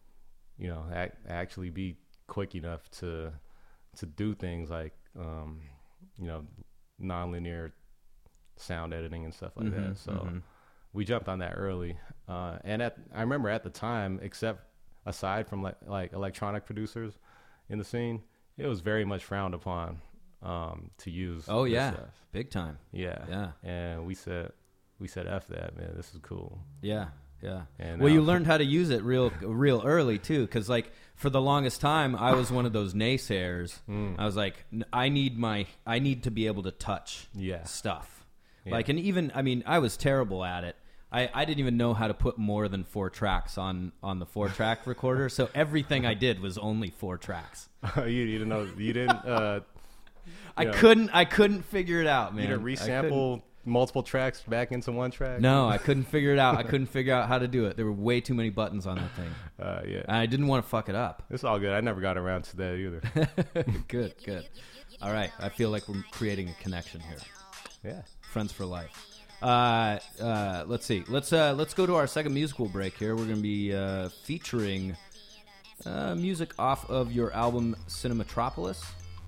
you know, ac- actually be quick enough to to do things like, um, you know, nonlinear sound editing and stuff like mm-hmm, that. So mm-hmm. we jumped on that early. Uh, and at I remember at the time, except aside from like like electronic producers in the scene, it was very much frowned upon um, to use. Oh this yeah, stuff. big time. Yeah, yeah. And we said we said F that, man. This is cool. Yeah. Yeah. And well, now, you learned how to use it real, real early too, because like for the longest time, I was one of those naysayers. Mm. I was like, I need my, I need to be able to touch yeah. stuff. Yeah. Like, and even, I mean, I was terrible at it. I, I didn't even know how to put more than four tracks on, on the four track recorder. So everything I did was only four tracks. you, you didn't know you didn't. Uh, I you know, couldn't. I couldn't figure it out, man. You didn't resample multiple tracks back into one track. No, I couldn't figure it out. I couldn't figure out how to do it. There were way too many buttons on that thing. Uh, yeah, and I didn't want to fuck it up. It's all good. I never got around to that either. Good, good. All right, I feel like we're creating a connection here. Yeah, friends for life. Uh, uh, let's see. Let's uh, let's go to our second musical break here. We're going to be uh, featuring uh, music off of your album Cinematropolis.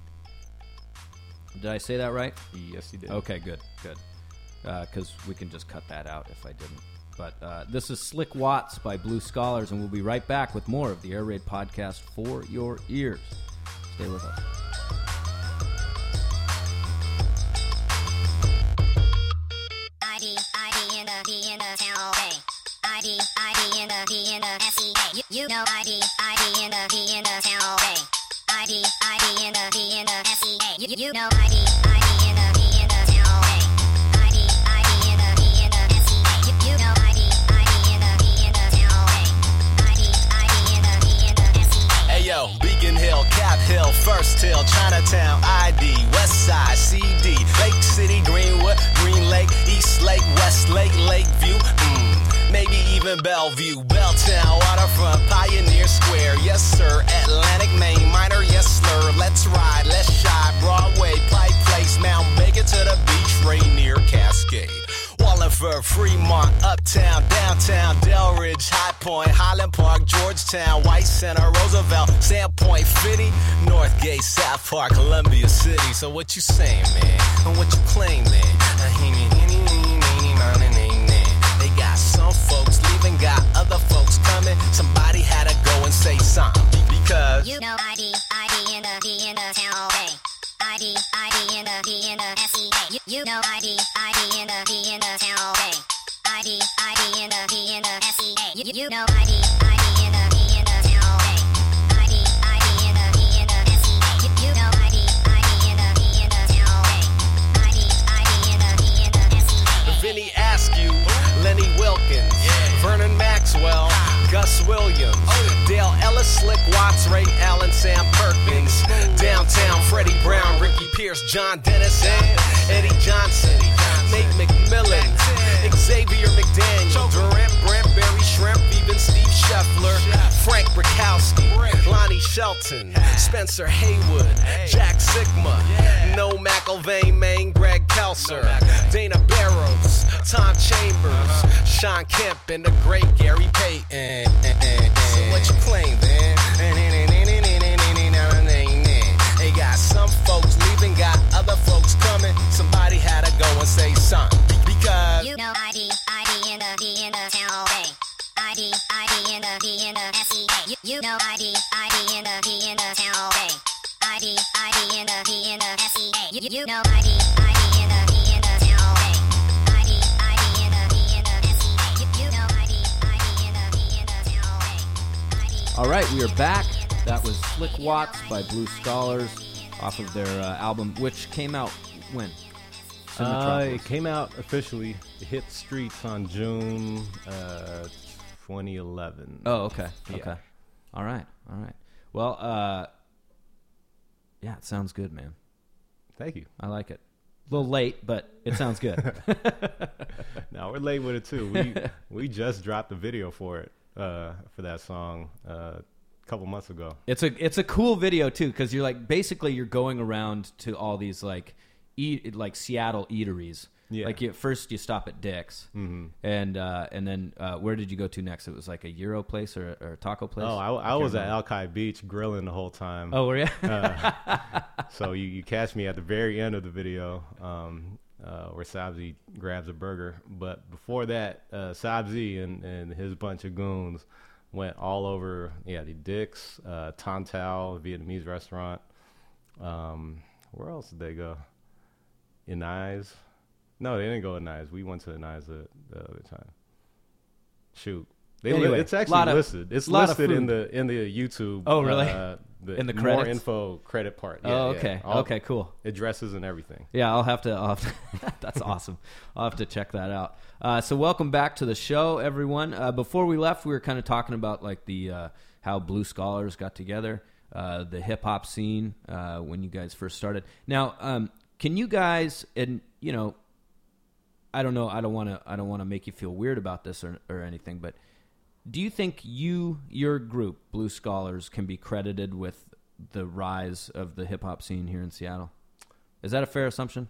Did I say that right? Yes, you did. Okay, good, good. Because uh, we can just cut that out if I didn't. But uh, this is Slick Watts by Blue Scholars, and we'll be right back with more of the Air Raid podcast for your ears. Stay with us. I D, I D in the D in the town all day. I D, I D in the D in the S E A. You, you know I D, I D in the D in the town all day. I D, I D in the D in the S E A. You, you know I D, I D in the D in the town all day. I D, I D in the D in the S E A. You, you know I D, I D in the D in the town all day. I D, I D in the D in the S E A. Hey yo, Beacon Hill, Cap Hill, First Hill, Chinatown, I D, West Side, C D, Lake City, Greenwood, Green Lake, East Lake, West Lake, Lakeview, mm, maybe even Bellevue, Belltown, Waterfront, Pioneer Square, yes sir, Atlantic, Maine, Minor, yes slur, let's ride, let's shine, Broadway, Pike Place, Mount Bacon to the beach, Rainier, Cascade. Wallingford, Fremont, Uptown, Downtown, Delridge, High Point, Highland Park, Georgetown, White Center, Roosevelt, Sandpoint, Fitty, Northgate, South Park, Columbia City. So what you saying, man? And what you claiming? They got some folks leaving, got other folks coming. Somebody had to go and say something because you know I D, I D in the D in the town all day. I D, I D in the D in the S E A. You, you know I D, I D in the D in the town all day. I D, I D in the D in the S E A. You, you know I D, I D in the D in the town all day. I D, I D in the D in the S E A. You, you know I D, I D in the D in the town all day. I D, I D in the D in the S E A. Vinny Askew, Lenny Wilkins, Vernon Maxwell, Gus Williams, Dale Ellis, Slick Watts, Ray Allen, Sam Perkins, Downtown, Freddie Brown, Ricky Pierce, John Dennis, Eddie Johnson, Nate McMillan, Xavier McDaniel, Durant, Brent, Barry Shrimp, even Steve Scheffler, Frank Brakowski, Lonnie Shelton, Spencer Haywood, Jack Sigma, No McElvain, Maine, Greg Kelser, Dana Barrows, Tom Chambers, Sean Kemp, and the great Gary Payton. So what you claim, then? They got some folks leaving, got other folks coming. Somebody had to go and say something because you know I D, I D in the D in the town all day. I D, I D in the D in the S E A. You, you know I D, I D in the D in the town all day. I D, I D in the D in the S E A. You, you know I D, I D in the D in the town all day. I D, I D in the D in the S E A. You, you know I D, I D in the D in the town all day. I D. All right, we are back. That was Slick Watts by Blue Scholars off of their uh, album, which came out when? Uh, it came out officially. It hit streets on June uh, twenty eleven. Oh, okay. Yeah. Okay. All right. All right. Well, uh, yeah, it sounds good, man. Thank you. I like it. A little late, but it sounds good. No, we're late with it too. We we just dropped the video for it uh, for that song uh, a couple months ago. It's a it's a cool video too, because you're like basically you're going around to all these like eat like Seattle eateries. Yeah. Like you, first you stop at Dick's, mm-hmm. and uh, and then uh, where did you go to next? It was like a Euro place or, or a taco place. Oh, I, I, I was remember. at Alki Beach grilling the whole time. Oh, were you? uh, so you, you catch me at the very end of the video um, uh, where Sabzi grabs a burger. But before that, uh, Sabzi and, and his bunch of goons went all over, yeah, the Dick's, uh, Tan Tao, Vietnamese restaurant. Um, where else did they go? Inez. No, they didn't go to Nice. We went to Nice the, the other time. Shoot, they anyway, li- it's actually of, listed. It's listed in the in the YouTube. Oh, really? Uh, the, In the more credits? info credit part. Yeah, Oh, yeah. okay. All Okay, cool. Addresses and everything. Yeah, I'll have to. I'll have to that's awesome. I'll have to check that out. Uh, so, welcome back to the show, everyone. Uh, before we left, we were kind of talking about like the uh, how Blue Scholars got together, uh, the hip hop scene uh, when you guys first started. Now, um, can you guys and you know, I don't know. I don't want to. I don't want to make you feel weird about this or or anything, but do you think you, your group, Blue Scholars, can be credited with the rise of the hip hop scene here in Seattle? Is that a fair assumption?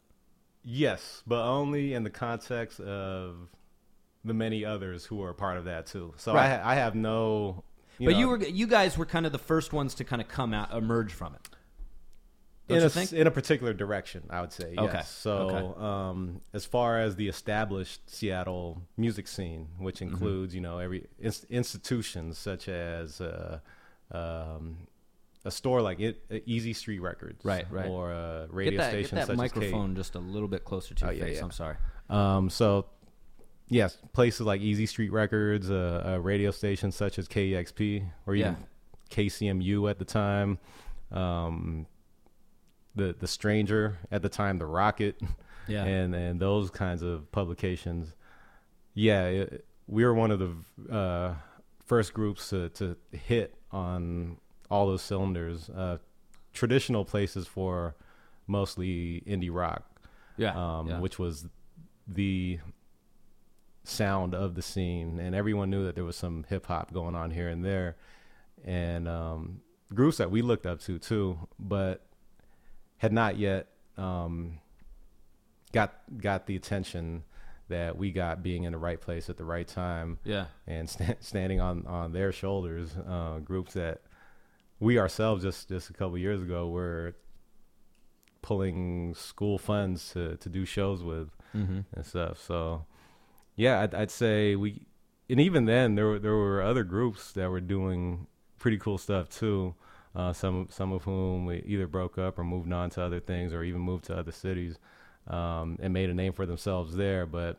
Yes, but only in the context of the many others who are a part of that too. So Right. I, ha- I have no. You But know, you were, you guys were kind of the first ones to kind of come out, emerge from it. Don't in you a, think? in a particular direction, I would say. Okay. Yes. So, Okay. um, as far as the established Seattle music scene, which Mm-hmm. includes, you know, every ins- institutions such as uh, um, a store like it, uh, Easy Street Records, Right, right. or a Get radio that, station get that such microphone just a little bit closer to Oh, your yeah, face. yeah. I'm sorry. as K. Um, so, yes, places like Easy Street Records, uh, a radio station such as K E X P, or even Yeah. K C M U at the time. Um, the the Stranger at the time, the Rocket, Yeah. and and those kinds of publications. Yeah, it, we were one of the uh, first groups to, to hit on all those cylinders. Uh, traditional places for mostly indie rock, Yeah. um, yeah. which was the sound of the scene, and everyone knew that there was some hip hop going on here and there, and um, groups that we looked up to too, but had not yet um, got got the attention that we got, being in the right place at the right time, yeah. and sta- standing on, on their shoulders. Uh, groups that we ourselves just, just a couple years ago were pulling school funds to, to do shows with Mm-hmm. and stuff. So yeah, I'd, I'd say we, and even then there were, there were other groups that were doing pretty cool stuff too. Uh, some, some of whom we either broke up or moved on to other things, or even moved to other cities, um, and made a name for themselves there, but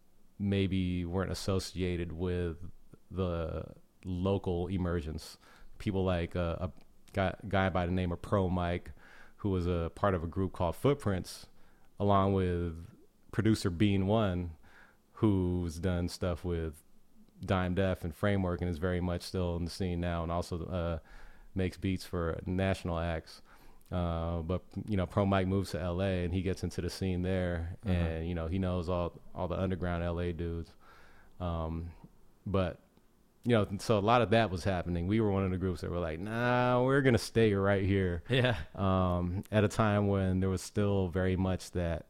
maybe weren't associated with the local emergence. People like uh, a guy, guy by the name of Pro Mike, who was a part of a group called Footprints, along with producer Bean One, who's done stuff with Dime Def and Framework and is very much still in the scene now, and also uh, makes beats for national acts. Uh, but you know, Pro Mike moves to L A and he gets into the scene there, Uh-huh. and you know, he knows all all the underground L A dudes. Um, but you know, so a lot of that was happening. We were one of the groups that were like, nah, we're gonna stay right here. Yeah. Um, at a time when there was still very much that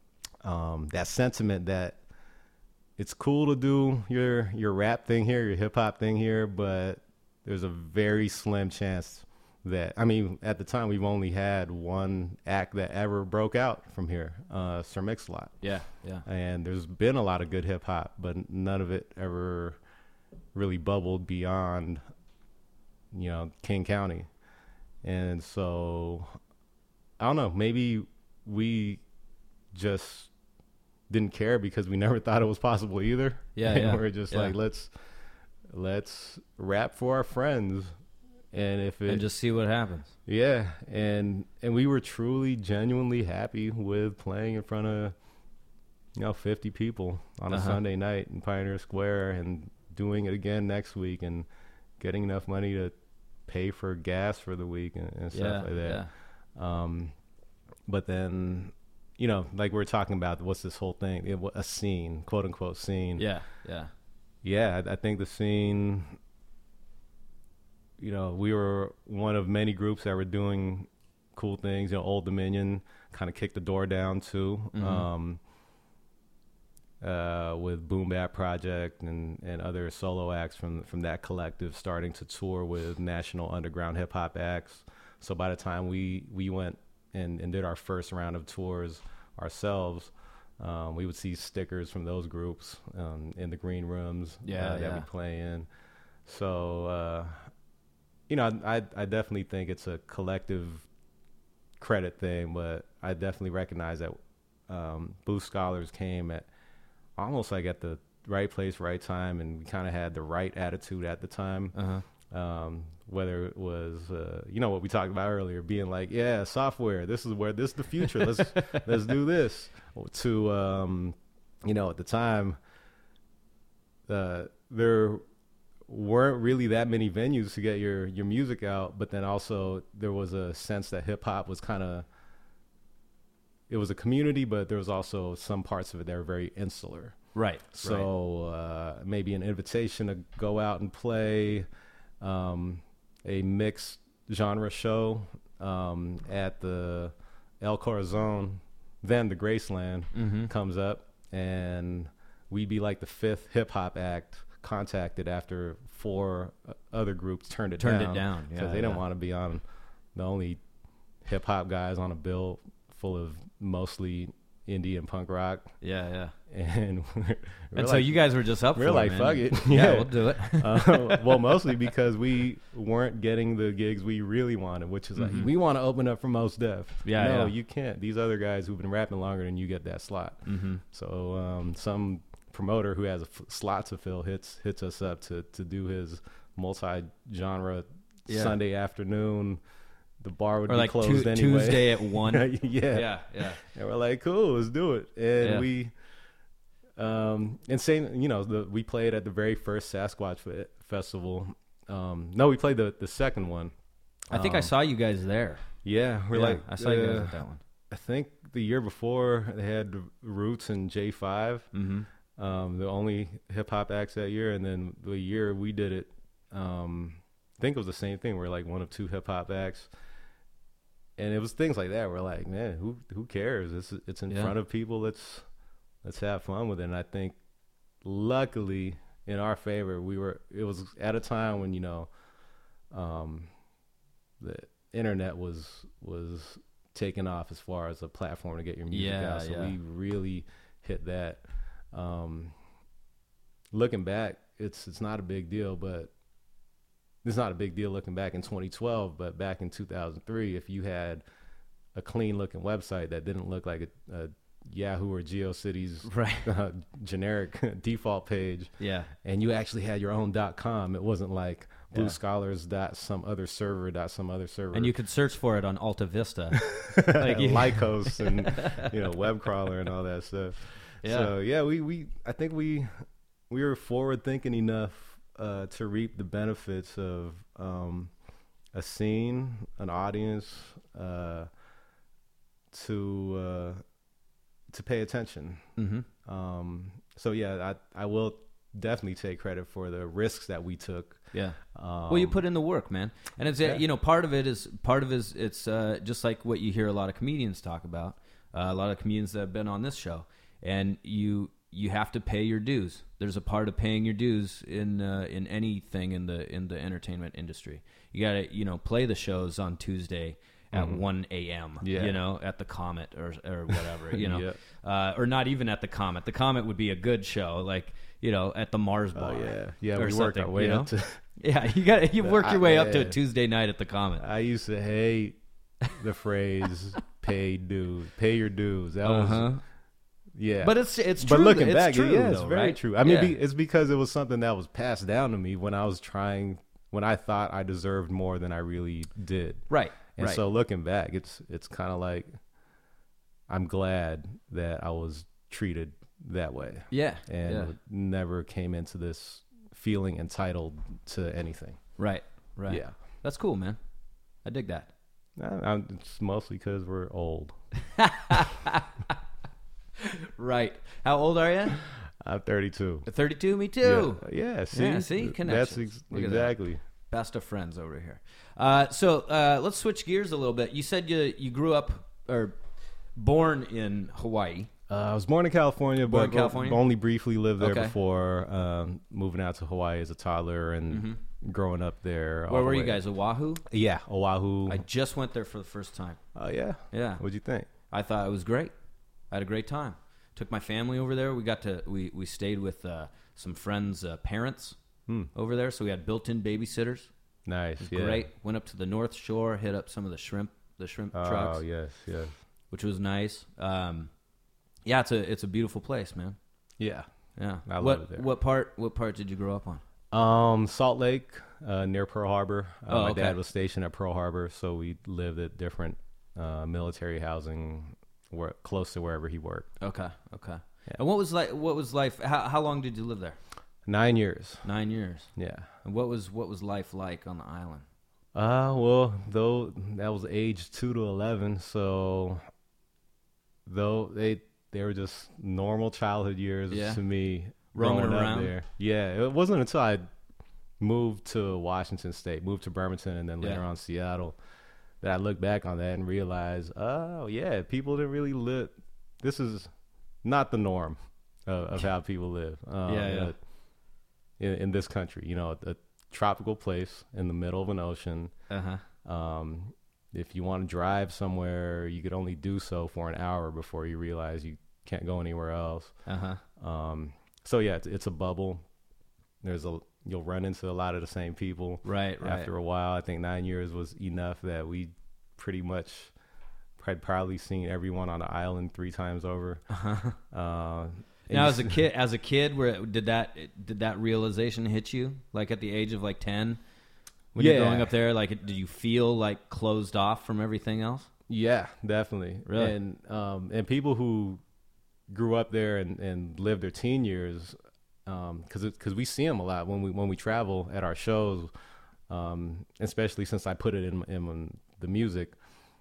um, that sentiment that it's cool to do your your rap thing here, your hip hop thing here, but there's a very slim chance that, I mean, at the time we've only had one act that ever broke out from here, uh, Sir Mix-a-Lot. Yeah. Yeah. And there's been a lot of good hip hop, but none of it ever really bubbled beyond, you know, King County. And so, I don't know, maybe we just didn't care because we never thought it was possible either. Yeah, And yeah, we're just yeah. like, let's let's rap for our friends, and if it And just see what happens. yeah, and and we were truly, genuinely happy with playing in front of, you know, fifty people on a Uh-huh. Sunday night in Pioneer Square, and doing it again next week, and getting enough money to pay for gas for the week and, and stuff Yeah. like that. Yeah. Um, but then, you know, like we're talking about, what's this whole thing? It, wa- a scene, quote unquote scene. Yeah. Yeah. Yeah, I, I think the scene, you know, we were one of many groups that were doing cool things. You know, Old Dominion kind of kicked the door down too, Mhm. um, uh, with Boom Bap Project and, and other solo acts from from that collective starting to tour with national underground hip hop acts. So by the time we we went and, and did our first round of tours ourselves, um, we would see stickers from those groups um, in the green rooms Yeah, uh, that yeah. we play in. So, uh, you know, I, I I definitely think it's a collective credit thing, but I definitely recognize that um, Blue Scholars came at almost like at the right place, right time, and we kind of had the right attitude at the time. Uh-huh. Um, whether it was, uh, you know, what we talked about earlier, being like, yeah, software, this is where this is the future. Let's let's do this. To um, you know, at the time, uh, there weren't really that many venues to get your your music out, but then also there was a sense that hip hop was kind of, it was a community, but there was also some parts of it that were very insular. Right. So uh, maybe an invitation to go out and play um, a mixed genre show um, at the El Corazon, then the Graceland Mm-hmm. comes up, and we'd be like the fifth hip hop act contacted after four uh, other groups turned it Turned down. it down, because yeah, they didn't yeah. want to be on the only hip hop guys on a bill full of mostly indie and punk rock. Yeah, yeah. And we're, we're And so like, you guys were just up we're for like, it, man. fuck it. Yeah, Yeah. we'll do it. uh, well, mostly because we weren't getting the gigs we really wanted, which is like, Mhm. we want to open up for Mos Def. Yeah, no, yeah. you can't. These other guys who've been rapping longer than you get that slot. Mm-hmm. So um, some promoter who has a f- slot to fill hits hits us up to to do his multi-genre Yeah. Sunday afternoon. The bar would Or be like closed tu- anyway. Tuesday at one. yeah. Yeah, yeah. And we're like, cool, let's do it. And Yeah. we, um, and same, you know, the, we played at the very first Sasquatch fe- festival. Um, no, we played the, the second one. I think I Um, saw you guys there. Yeah, we're Yeah, like, I saw you guys uh, at that one. I think the year before they had Roots and J five, Mm-hmm. um, the only hip hop acts that year. And then the year we did it, um, I think it was the same thing. We're like one of two hip hop acts. And it was things like that. We're like, man, who who cares? It's it's in Yeah. front of people. Let's let's have fun with it. And I think, luckily, in our favor, we were. It was at a time when you know, um, the internet was was taking off as far as a platform to get your music Yeah, out. So yeah. we really hit that. Um, looking back, it's it's not a big deal, but. It's not a big deal looking back in twenty twelve, but back in two thousand three, if you had a clean looking website that didn't look like a, a Yahoo or GeoCities Right. uh, generic default page, Yeah. and you actually had your own .com, it wasn't like Blue Yeah. Scholars dot some other server dot some other server, And you could search for it on Alta Vista. like you- Lycos and you know web crawler and all that stuff. Yeah. So yeah, we, we I think we we were forward thinking enough uh, to reap the benefits of um, a scene, an audience, uh, to uh, to pay attention. Mm-hmm. Um, so yeah, I I will definitely take credit for the risks that we took. Yeah. Um, Well, you put in the work, man, and it's yeah. you know part of it is part of it is it's uh, just like what you hear a lot of comedians talk about, uh, a lot of comedians that have been on this show, and you you have to pay your dues. There's a part of paying your dues in uh, in anything in the in the entertainment industry. You got to you know play the shows on Tuesday at Mhm. one a.m. Yeah. you know, at the Comet or or whatever, you know, Yep. uh, or not even at the Comet. The Comet would be a good show, like you know, at the Mars Oh Bar. yeah, yeah. or We worked our something, way you know? up to. Yeah, you got you work your way up to a Yeah. Tuesday night at the Comet. I used to hate the phrase "pay dues," pay your dues. That Uh-huh. was yeah. But it's it's true. but looking it's back, true, yeah, it's though, very right? true. I mean, Yeah. be, it's because it was something that was passed down to me when I was trying, when I thought I deserved more than I really did. right, And right. so looking back, it's it's kind of like I'm glad that I was treated that way yeah, and yeah. never came into this feeling entitled to anything. right, right. Yeah. That's cool, man. I dig that. I, I'm, it's mostly because we're old. Right. How old are you? I'm thirty-two. thirty-two. Me too. Yeah, yeah, see, Yeah, see? Th- Connections. That's ex- Look at that. exactly. Best of friends over here. Uh, so uh, let's switch gears a little bit. You said you you grew up or born in Hawaii. Uh, I was born in California, Born but in California? only briefly lived there Okay. before um, moving out to Hawaii as a toddler and growing up there. all Mm-hmm. Where the were you way- guys? Oahu. Yeah, Oahu. I just went there for the first time. Oh yeah, Yeah. What'd you think? I thought it was great. I had a great time. Took my family over there. We got to we we stayed with uh, some friends' uh, parents Hmm. over there, so we had built-in babysitters. Nice. It was Yeah. great. Went up to the North Shore, hit up some of the shrimp the shrimp trucks, Oh yes, yes. which was nice. Um, yeah, it's a it's a beautiful place, man. Yeah. Yeah. I love what it there. what part what part did you grow up on? Um, Salt Lake, uh, near Pearl Harbor. Uh, Oh, my okay. dad was stationed at Pearl Harbor, so we lived at different uh, military housing where, close to wherever he worked. Okay, okay. And what was like? What was life? How, how long did you live there? Nine years. Nine years. Yeah. And what was what was life like on the island? Uh, well, though that was age two to eleven, so though they they were just normal childhood years Yeah. to me. Roaming growing up around? there. Yeah, it wasn't until I moved to Washington State, moved to Bremerton, and then later Yeah. on Seattle, that I looked back on that and realized, oh yeah, people didn't really live. This is not the norm of, of how people live. Um, Yeah, in yeah. a- In, in this country, you know, a tropical place in the middle of an ocean. Uh huh. Um, if you want to drive somewhere, you could only do so for an hour before you realize you can't go anywhere else. Uh huh. Um, so yeah, it's, it's a bubble. There's a you'll run into a lot of the same people. Right, right. After a while, I think nine years was enough that we pretty much had probably seen everyone on the island three times over. Uh-huh. Uh, and Now, you as a s- kid, as a kid, where did that did that realization hit you? Like at the age of like ten, when you're Yeah. growing up there, like did you feel like closed off from everything else? Yeah, definitely. Really? And um, and people who grew up there and, and lived their teen years, because um, because we see them a lot when we when we travel at our shows, um, especially since I put it in, in the music.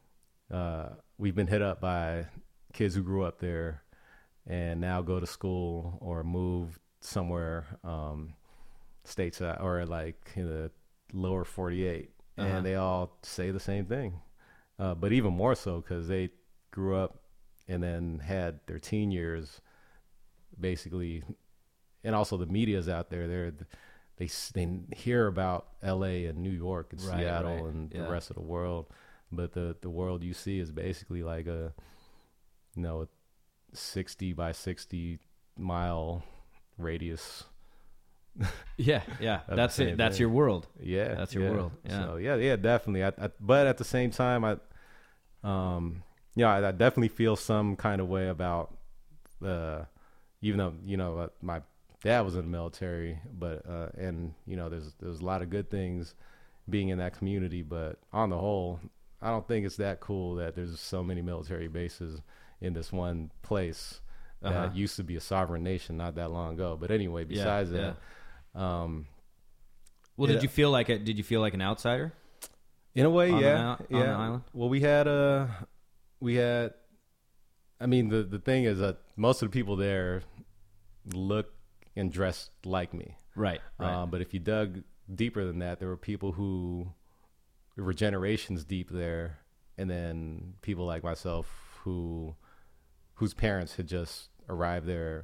Uh, we've been hit up by kids who grew up there and now go to school or move somewhere um, stateside or like in the lower forty-eight, Uh-huh. and they all say the same thing. Uh, but even more so because they grew up and then had their teen years basically, and also the media's out there. They're, they s- they hear about L A and New York and Right, Seattle right, and yeah. the rest of the world, but the the world you see is basically like a, you know, a sixty by sixty mile radius. Yeah, yeah. the That's same it. That's thing. your world. Yeah, That's your yeah. world, yeah. So yeah, yeah, definitely. I, I, but at the same time, I, um, yeah, I, I definitely feel some kind of way about, uh, even though you know uh, my dad was in the military, but uh, and you know there's there's a lot of good things being in that community, but on the whole, I don't think it's that cool that there's so many military bases in this one place that Uh-huh. used to be a sovereign nation not that long ago. But anyway, Yeah, besides yeah. that. Um, Well, did Yeah. you feel like it? Did you feel like an outsider? In a way, On the yeah, isle- on yeah. the island? Well, we had uh we had. I mean, the the thing is that most of the people there look and dress like me. Right. Right. Um, but if you dug deeper than that, there were people who there were generations deep there, and then people like myself who whose parents had just arrived there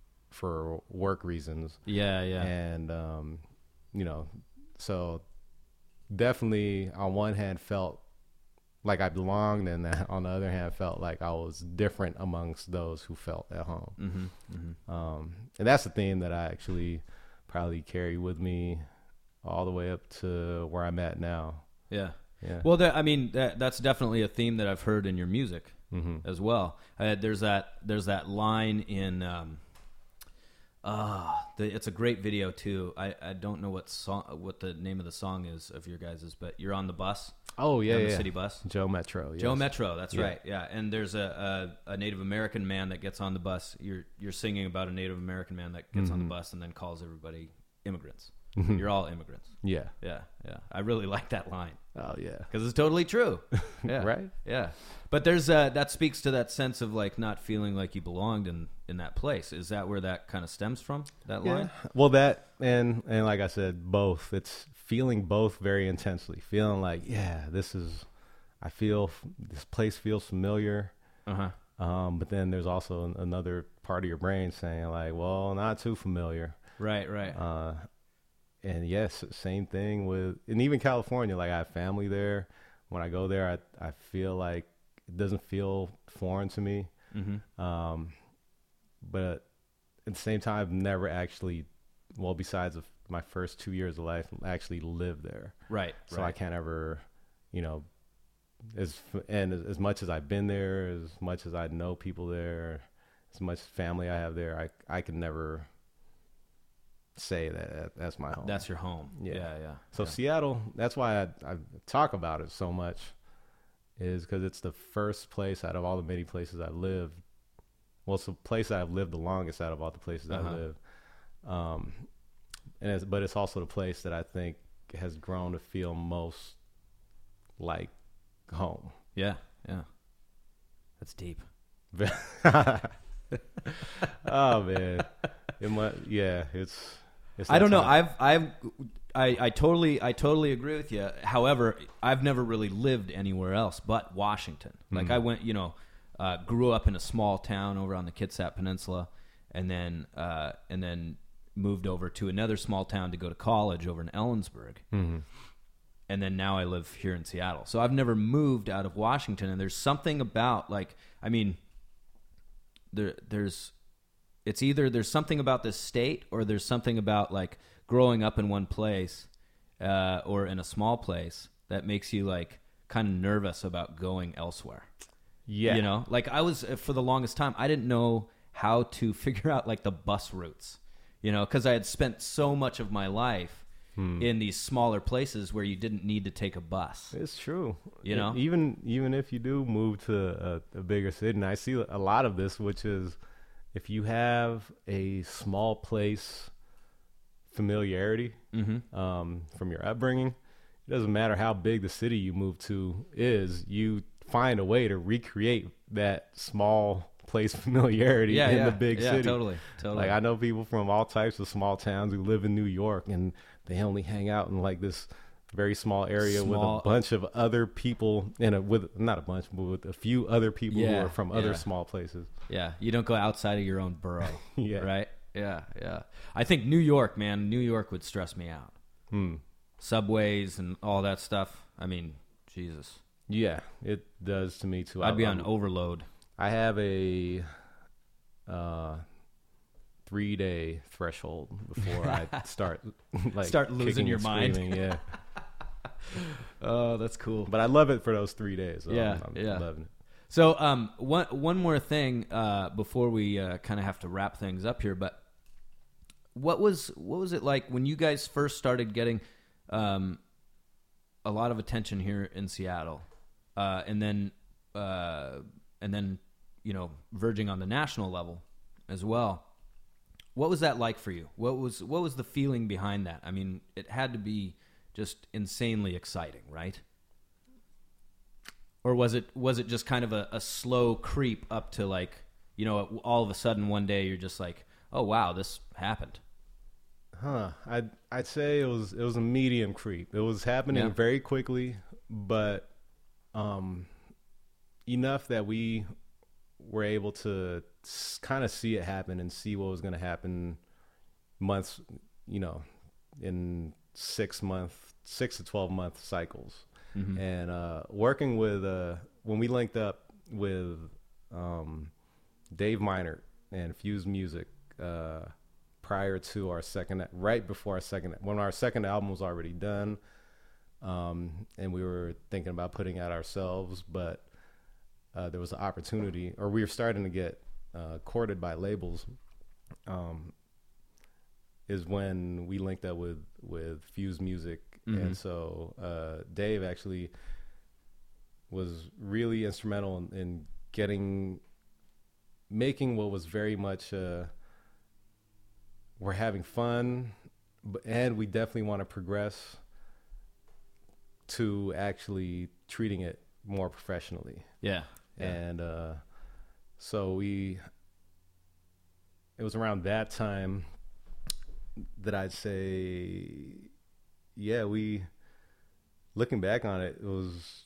for work reasons. yeah. Yeah. And um, you know, so definitely on one hand felt like I belonged, and then on the other hand felt like I was different amongst those who felt at home. Mm-hmm, mm-hmm. Um, and that's the theme that I actually probably carry with me all the way up to where I'm at now. Yeah. Yeah. Well, that, I mean, that, that's definitely a theme that I've heard in your music Mm-hmm. as well. Uh, there's that there's that line in um, uh, the, it's a great video too. I, I don't know what song what the name of the song is of your guys's, but you're on the bus. Oh yeah, on yeah. the city bus. Joe Metro. Yes. Joe Metro, that's Yeah. right. Yeah, and there's a, a a Native American man that gets on the bus. You're you're singing about a Native American man that gets on Mm-hmm. the bus and then calls everybody immigrants. You're all immigrants. Yeah. Yeah, yeah. I really like that line Oh yeah. because it's totally true. Yeah. Right? Yeah. But there's uh, that speaks to that sense of like not feeling like you belonged in in that place. Is that where that kind of stems from? That line? Well, that and and like I said, both. It's feeling both very intensely. Feeling like, yeah, this is. I feel this place feels familiar. Uh huh. Um, but then there's also an, another part of your brain saying like, well, not too familiar. Right. Right. Uh, and yes, same thing with, and even California. Like I have family there. When I go there, I I feel like it doesn't feel foreign to me. mm-hmm. Um, but at the same time, I've never actually, well, besides of my first two years of life, actually lived there. Right. So right. I can't ever, you know, as and as, as much as I've been there, as much as I know people there, as much family I have there, I I can never say that, that that's my home. That's your home. Yeah. Yeah, yeah. So yeah. Seattle, that's why I, I talk about it so much, is because it's the first place out of all the many places I've lived. Well, it's the place I've lived the longest out of all the places Uh-huh. I've lived. Um, and it's, but it's also the place that I think has grown to feel most like home. Yeah, yeah. That's deep. Oh man, it might, yeah, it's. it's I don't that know. time. I've, I've, I, I totally, I totally agree with you. However, I've never really lived anywhere else but Washington. Like Mm-hmm. I went, you know, uh, grew up in a small town over on the Kitsap Peninsula, and then, uh, and then moved over to another small town to go to college over in Ellensburg. Mm-hmm. And then now I live here in Seattle. So I've never moved out of Washington. And there's something about, like, I mean, there, there's, it's either there's something about this state or there's something about, like, growing up in one place uh, or in a small place that makes you, like, kind of nervous about going elsewhere. Yeah, You know, like I was, for the longest time, I didn't know how to figure out, like, the bus routes, you know, because I had spent so much of my life Hmm. in these smaller places where you didn't need to take a bus. It's true. You know? even even if you do move to a, a bigger city, and I see a lot of this, which is if you have a small place familiarity Mm-hmm. um, from your upbringing, it doesn't matter how big the city you move to is, you find a way to recreate that small place familiarity Yeah, in yeah. the big yeah, city. totally, totally. Like I know people from all types of small towns who live in New York, and they only hang out in like this very small area Small- with a bunch of other people, and a, with not a bunch, but with a few other people who Yeah, are from other yeah. small places. yeah, you don't go outside of your own borough. Yeah. Right? Yeah, yeah. I think New York, man, New York would stress me out. Hmm. Subways and all that stuff. I mean, Jesus. Yeah, it does to me too. I'd be I, on overload. I have a uh, three day threshold before I start like Start losing kicking your and mind. screaming, Yeah, Oh, that's cool. but I love it for those three days. So Yeah, I'm, I'm yeah. loving it. So, um, one one more thing uh, before we uh, kind of have to wrap things up here. But what was what was it like when you guys first started getting um, a lot of attention here in Seattle, uh, and then uh, and then you know verging on the national level as well? What was that like for you? What was what was the feeling behind that? I mean, it had to be just insanely exciting, right? Or was it was it just kind of a, a slow creep up to, like, you know, all of a sudden one day you're just like, oh wow, this happened. Huh. I'd I'd say it was it was a medium creep. It was happening Yeah. very quickly, but um, enough that we were able to kind of see it happen and see what was going to happen months, you know, in six month, six to twelve month cycles. Mm-hmm. And uh, working with uh, when we linked up with um, Dave Minert and Fuse Music. Uh, prior to our second, right before our second, when our second album was already done, um, and we were thinking about putting out ourselves, but uh, there was an opportunity, or we were starting to get uh, courted by labels, um, is when we linked up with, with Fuse Music. Mm-hmm. And so uh, Dave actually was really instrumental in, in getting, making what was very much uh, we're having fun, but, and we definitely want to progress to actually treating it more professionally. Yeah. yeah. And uh, so we, it was around that time that I'd say, yeah, we, looking back on it, it was,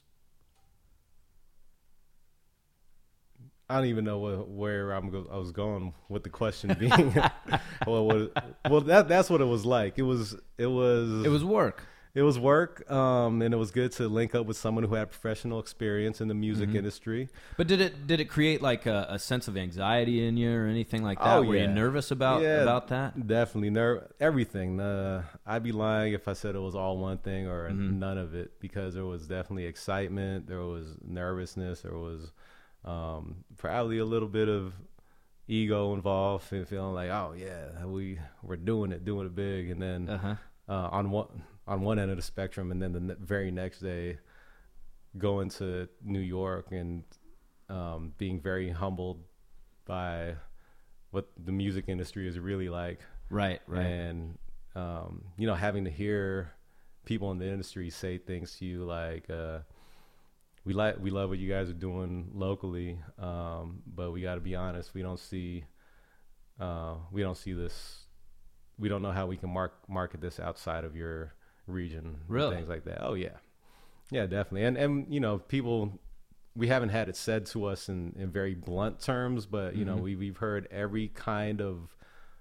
I don't even know what, where I'm go, I was going with the question being. well, what, well, that that's what it was like. It was it was It was work. it was work, um, and it was good to link up with someone who had professional experience in the music Mm-hmm. industry. But did it did it create like a, a sense of anxiety in you or anything like that? Oh, Were you yeah. nervous about Yeah, about that? Definitely, ner- everything. Uh, I'd be lying if I said it was all one thing or Mhm. none of it, because there was definitely excitement, there was nervousness, there was um, probably a little bit of ego involved, and feeling like, oh yeah, we we're doing it, doing it big, and then Uh-huh. uh, on one on one end of the spectrum, and then the ne- very next day, going to New York and um, being very humbled by what the music industry is really like, Right, right. and um, you know, having to hear people in the industry say things to you like, uh, "We like, we love what you guys are doing locally, um, but we got to be honest, we don't see, uh, we don't see this, we don't know how we can mark market this outside of your region." and Really? things like that. Oh yeah, yeah, definitely. And and you know, people, we haven't had it said to us in, in very blunt terms, but you know, we we've heard every kind of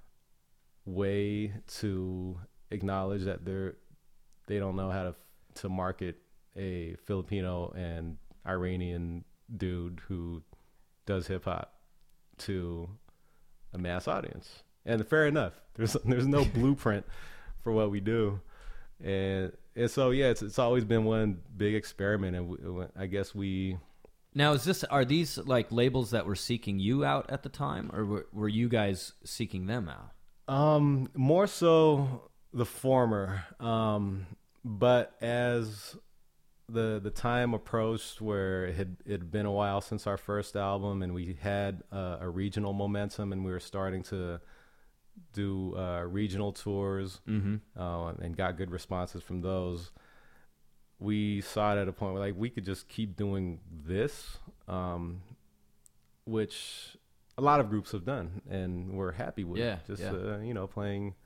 way to acknowledge that they're they don't know how to to market a Filipino and Iranian dude who does hip hop to a mass audience. And fair enough. There's there's no blueprint for what we do. And and so yeah, it's it's always been one big experiment, and we, I guess we Now, is this are these like labels that were seeking you out at the time, or were, were you guys seeking them out? Um, more so the former. Um, but as the the time approached where it had it had been a while since our first album, and we had uh, a regional momentum, and we were starting to do uh, regional tours, Mm-hmm. uh, and got good responses from those. We saw it at a point where like we could just keep doing this, um, which a lot of groups have done, and we're happy with. Yeah, just yeah. Uh, you know, playing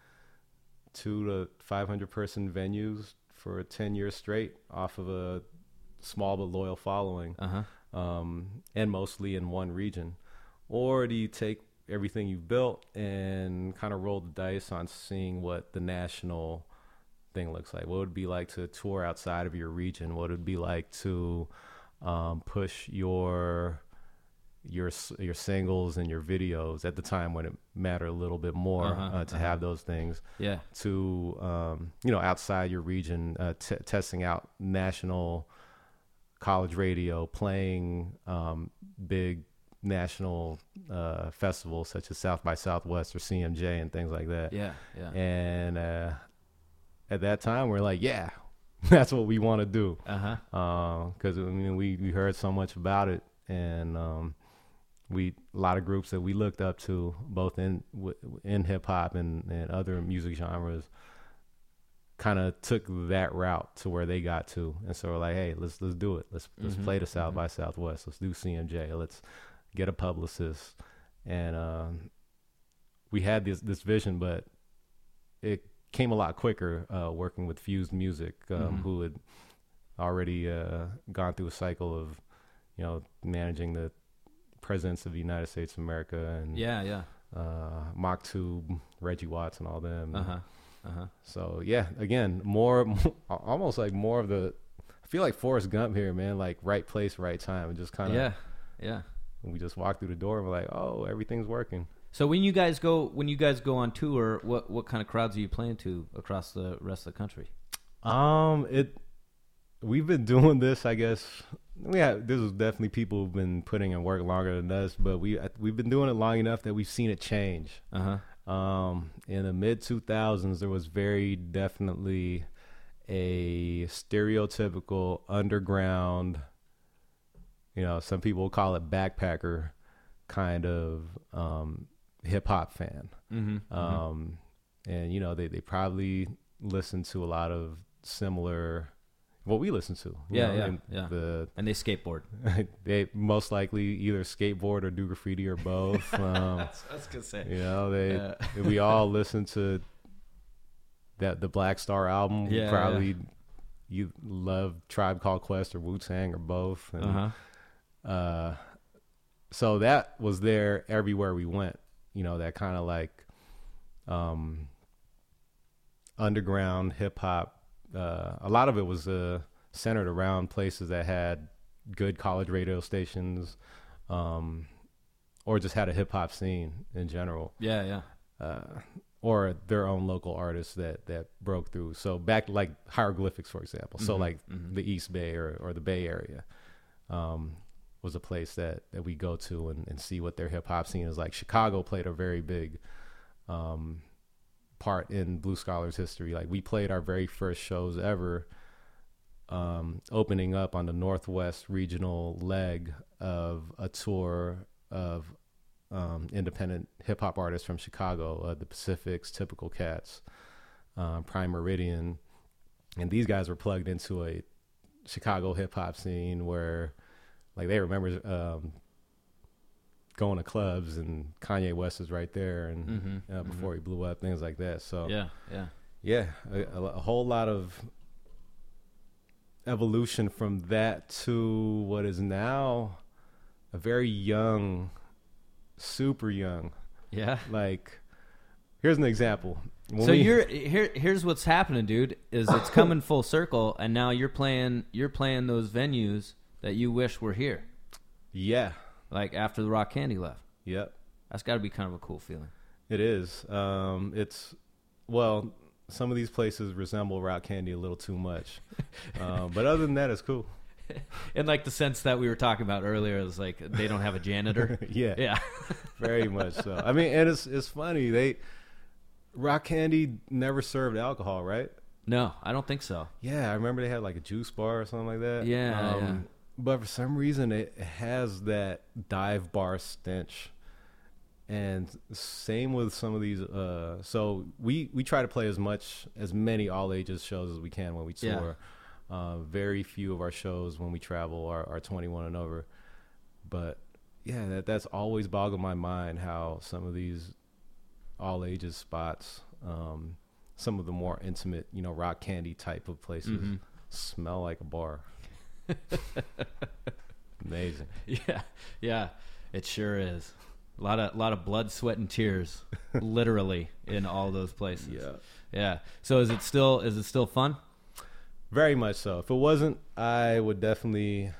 two to five hundred person venues for ten years straight off of a small but loyal following, Uh-huh. um, and mostly in one region. Or do you take everything you've built and kind of roll the dice on seeing what the national thing looks like? What would it be like to tour outside of your region? What would it be like to um, push your your your singles and your videos at the time when it mattered a little bit more, Uh-huh, uh, to uh-huh. have those things, Yeah. to um, you know, outside your region, uh, t- testing out national college radio, playing um, big national uh, festivals such as South by Southwest or C M J and things like that. Yeah. Yeah. And uh, at that time, we're like, yeah, that's what we want to do. Uh-huh. Because I mean, we we heard so much about it, and um, we a lot of groups that we looked up to, both in w- in hip hop and, and other music genres, kind of took that route to where they got to, and so we're like, hey, let's let's do it. Let's let's Mhm, play the South by Southwest. Let's do C M J. Let's get a publicist, and um, we had this this vision, but it came a lot quicker uh, working with Fused Music, um, Mhm. who had already uh, gone through a cycle of, you know, managing the presidents of the United States of America, and Yeah. Yeah. uh, Mach two, Reggie Watts, and all them. Uh-huh. Uh-huh. So yeah, again, more, almost like more of the. I feel like Forrest Gump here, man. Like right place, right time, and just kind of. Yeah. Yeah. We just walk through the door and we're like, oh, everything's working. So when you guys go when you guys go on tour, what what kind of crowds are you playing to across the rest of the country? Um, it. We've been doing this, I guess. Yeah, this is definitely people who've been putting in work longer than us, but we we've been doing it long enough that we've seen it change. Uh-huh. Um, in the mid two thousands, there was very definitely a stereotypical underground, you know, some people call it backpacker kind of um, hip hop fan. Mm-hmm. Um, and, you know, they, they probably listen to a lot of similar, what we listen to. you Yeah, know, yeah, and yeah. The, And they skateboard. they most likely either skateboard or do graffiti or both. Um, I was gonna say. you know, they Yeah. we all listen to that the Black Star album. Yeah, Probably you love Tribe Called Quest or Wu-Tang or both. And, Uh-huh. uh, so that was there everywhere we went. You know, that kind of like um, underground hip hop. Uh, a lot of it was uh, centered around places that had good college radio stations, um, or just had a hip hop scene in general, Yeah, yeah. uh, or their own local artists that, that broke through. So back like Hieroglyphics, for example. So Mhm, like mhm. the East Bay or, or the Bay Area. Um, was a place that, that we go to and, and see what their hip hop scene is like. Chicago played a very big um, part in Blue Scholars history. Like we played our very first shows ever, um, opening up on the Northwest regional leg of a tour of um, independent hip hop artists from Chicago, uh, the Pacifics, Typical Cats, um, Prime Meridian. And these guys were plugged into a Chicago hip hop scene where, like, they remember um, going to clubs and Kanye West is right there, and Mm-hmm, uh, before mm-hmm. he blew up, things like that. So Yeah, yeah. yeah, a, a whole lot of evolution from that to what is now a very young, super young. Yeah. Like, here's an example. When So we- you're here. Here's what's happening, dude. Is it's coming full circle, and now you're playing. You're playing those venues that you wish were here. yeah, Like after the Rock Candy left. yep. That's got to be kind of a cool feeling. It is. Um, it's, well, some of these places resemble Rock Candy a little too much. um, but other than that, it's cool. In like the sense that we were talking about earlier, is like they don't have a janitor. Yeah. Yeah. Very much so. I mean, and it's it's funny. They, Rock Candy never served alcohol, right? No, I don't think so. Yeah, I remember they had like a juice bar or something like that. Yeah, Um, yeah. But for some reason, it has that dive bar stench. And same with some of these. Uh, so we, we try to play as much, as many all ages shows as we can when we tour. Yeah. Uh, very few of our shows when we travel are, are twenty-one and over. But yeah, that that's always boggled my mind how some of these all ages spots, um, some of the more intimate, you know, Rock Candy type of places Mm-hmm. smell like a bar. Amazing. Yeah, yeah, it sure is. A lot of, lot of blood, sweat, and tears, literally, in all those places. Yeah. yeah. So is it still, is it still fun? Very much so. If it wasn't, I would definitely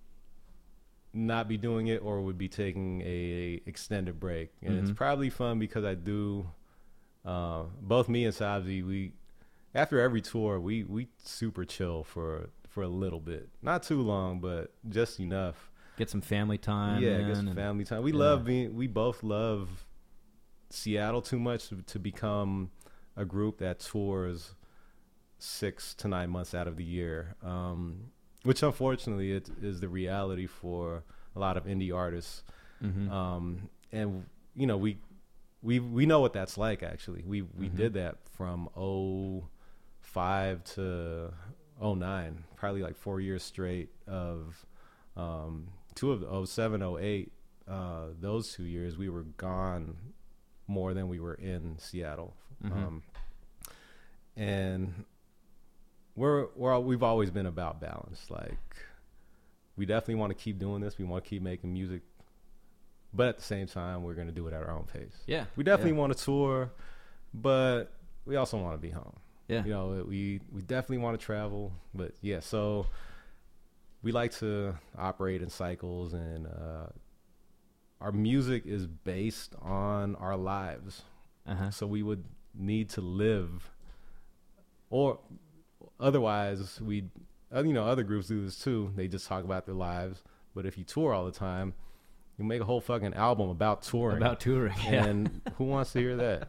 not be doing it, or would be taking a extended break. And it's Mhm. probably fun because I do. Uh, both me and Sabzi, we after every tour, we we super chill for for a little bit, not too long, but just enough. Get some family time. Yeah, in get some and- family time. We yeah. love being. We both love Seattle too much to, to become a group that tours six to nine months out of the year, um, which unfortunately it is the reality for a lot of indie artists. Mhm. Um, and you know, we we we know what that's like. Actually, we we Mhm. did that from oh five to oh nine, probably like four years straight of um, two of the oh seven, oh eight. Uh, those two years we were gone more than we were in Seattle. Mhm. Um, and we're we're al- we've always been about balance. Like, we definitely want to keep doing this. We want to keep making music, but at the same time, we're going to do it at our own pace. Yeah. We definitely yeah. want to tour, but we also want to be home. Yeah. You know, we we definitely want to travel, but yeah. So we like to operate in cycles, and uh, our music is based on our lives. Uh-huh. So we would need to live, or otherwise we, uh, you know, other groups do this too. They just talk about their lives. But if you tour all the time, you make a whole fucking album about touring. About touring. Yeah. And who wants to hear that?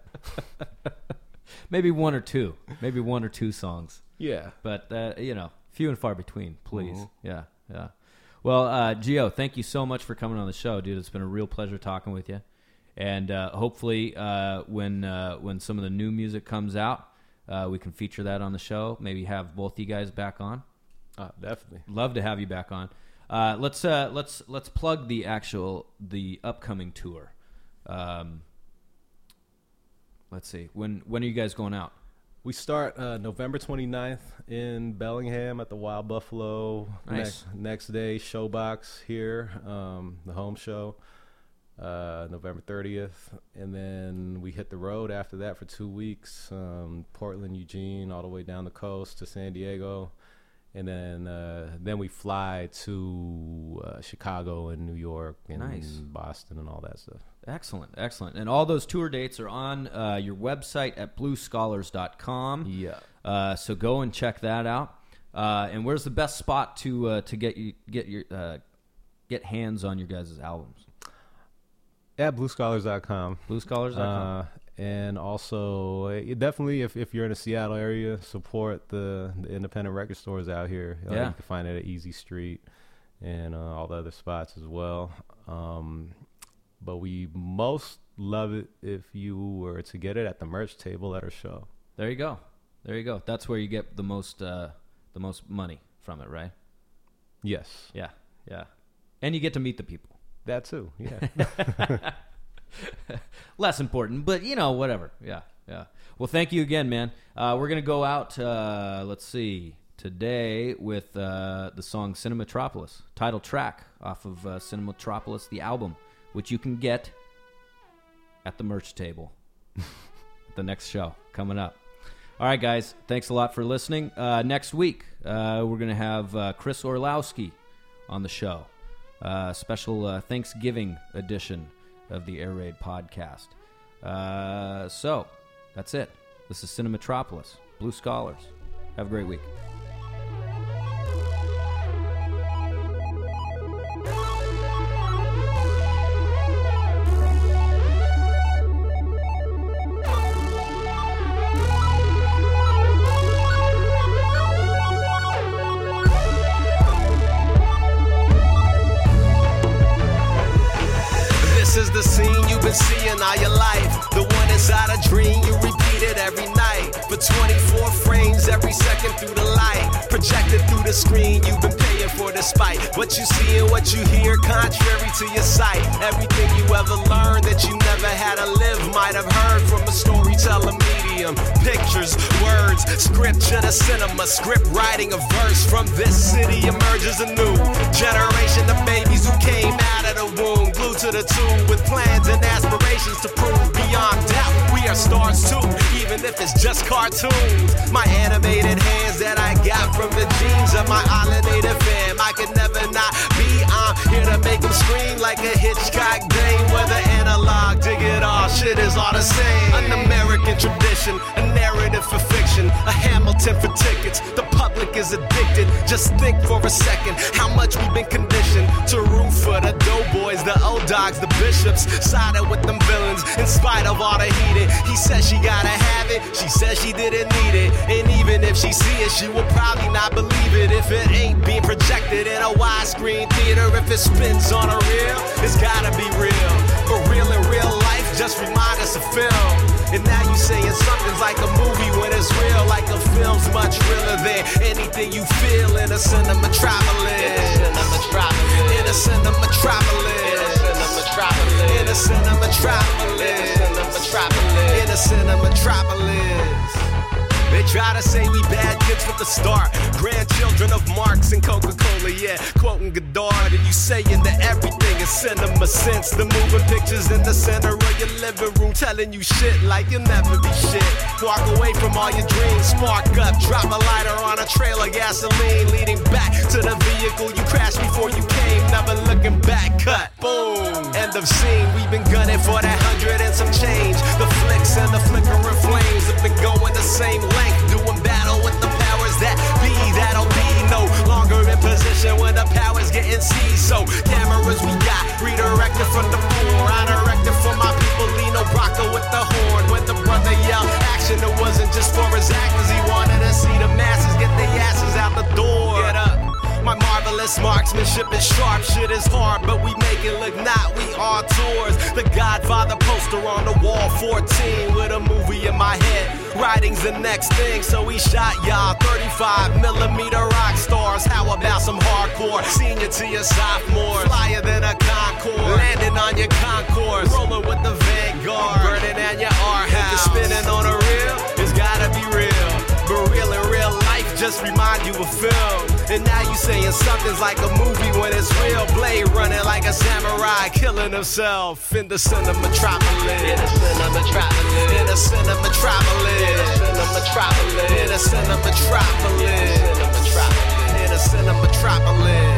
Maybe one or two. Maybe one or two songs. Yeah. But, uh, you know, few and far between, please. Mhm. Yeah, yeah. Well, uh, Gio, thank you so much for coming on the show, dude. It's been a real pleasure talking with you. And uh, hopefully uh, when uh, when some of the new music comes out, uh, we can feature that on the show. Maybe have both you guys back on. Uh, definitely. Love to have you back on. Uh, let's uh, let's let's plug the actual the upcoming tour. Um, let's see. When when are you guys going out? We start uh, November twenty-ninth in Bellingham at the Wild Buffalo. Nice. Next, next day, Showbox here, um, the home show, uh, November thirtieth. And then we hit the road after that for two weeks, um, Portland, Eugene, all the way down the coast to San Diego. And then uh, then we fly to uh, Chicago and New York and Nice. Boston and all that stuff. Excellent, excellent. And all those tour dates are on uh, your website at blue scholars dot com. Yeah. Uh, so go and check that out. Uh, and where's the best spot to uh, to get you get your uh, get hands on your guys' albums? At blue scholars dot com. blue scholars dot com. Uh, and also, uh, definitely, if, if you're in the Seattle area, support the, the independent record stores out here. Uh, Yeah. You can find it at Easy Street and uh, all the other spots as well. Um, but we most love it if you were to get it at the merch table at our show. There you go. There you go. That's where you get the most uh, the most money from it, right? Yes. Yeah, yeah. And you get to meet the people. That too, yeah. Less important, but, you know, whatever. Yeah, yeah. Well, thank you again, man. Uh, we're going to go out, uh, let's see, today with uh, the song Cinematropolis, title track off of uh, Cinematropolis, the album, which you can get at the merch table at the next show coming up. All right, guys, thanks a lot for listening. Uh, next week, uh, we're going to have uh, Chris Orlowski on the show, uh, special uh, Thanksgiving edition of the Air Raid podcast. Uh, so, that's it. This is Cinematropolis, Blue Scholars. Have a great week. This is the scene you've been seeing all your life. The one inside a dream, you repeat it every night. For twenty-four frames every second through the light. Projected through the screen, you've been paying for despite what you see and what you hear, contrary to your sight. Everything you ever learned that you never had to live, might have heard from a storyteller medium. Pictures, words, scripture to cinema, script writing a verse. From this city emerges a new generation of babies who came out of the womb, glued to the tube with plans and aspirations to prove beyond doubt we are stars too, even if it's just cartoons. My animated hands that I got from the genes of my island native fam, I could never not be on here to make them scream like a Hitchcock dame. Whether analog, dig it all, shit is all the same. An American tradition, a narrative for fiction, a Hamilton for tickets. The public is addicted. Just think for a second how much we've been conditioned to root for the doughboys, the old dogs, the bishops, sided with them villains in spite of all the heating. He says she gotta have it, she says she didn't need it, and even if she see it, she will probably not believe it if it ain't being projected in a widescreen theater. If it spins on a reel, it's gotta be real. For real in real life, just remind us of film. And now you saying something's like a movie when it's real, like a film's much realer than anything you feel in a cinema traveling. In a cinema traveling. In a cinema traveling. In a cinema traveling. In a cinema traveling. They try to say we bad kids from the start, grandchildren of Marx and Coca-Cola, yeah, quoting Godard, and you saying that everything is cinema since the moving pictures in the center of your living room telling you shit like you'll never be shit. Walk away from all your dreams, spark up, drop a lighter on a trail of gasoline, leading back to the vehicle you crashed before you came, never looking back, cut, boom, end of scene. We've been gunning for that hundred and some change. The flicks and the flickering flames have been going the same length. Doing battle with the powers that be, that'll be no longer in position when the powers getting seized. So cameras we got redirected from the floor, I directed for my people. Lino Brocco with the horn. When the brother yelled action, it wasn't just for his actors. He wanted to see the masses get their asses out the door. Get up. My marvelous marksmanship is sharp, shit is hard, but we make it look not, we are tours. The Godfather poster on the wall, fourteen, with a movie in my head. Writing's the next thing, so we shot y'all thirty-five millimeter rock stars. How about some hardcore? Senior to your sophomore, flyer than a Concorde, landing on your concourse, rolling with the Vanguard, burning at your art house. If you're spinning on a reel, it's gotta be real. But real in real life, just remind you of film. And now you saying something's like a movie when it's real. Blade running like a samurai, killing himself in the cinema metropolis. In the cinema metropolis. In the cinema metropolis. In the cinema metropolis. In the cinema metropolis. In the cinema metropolis.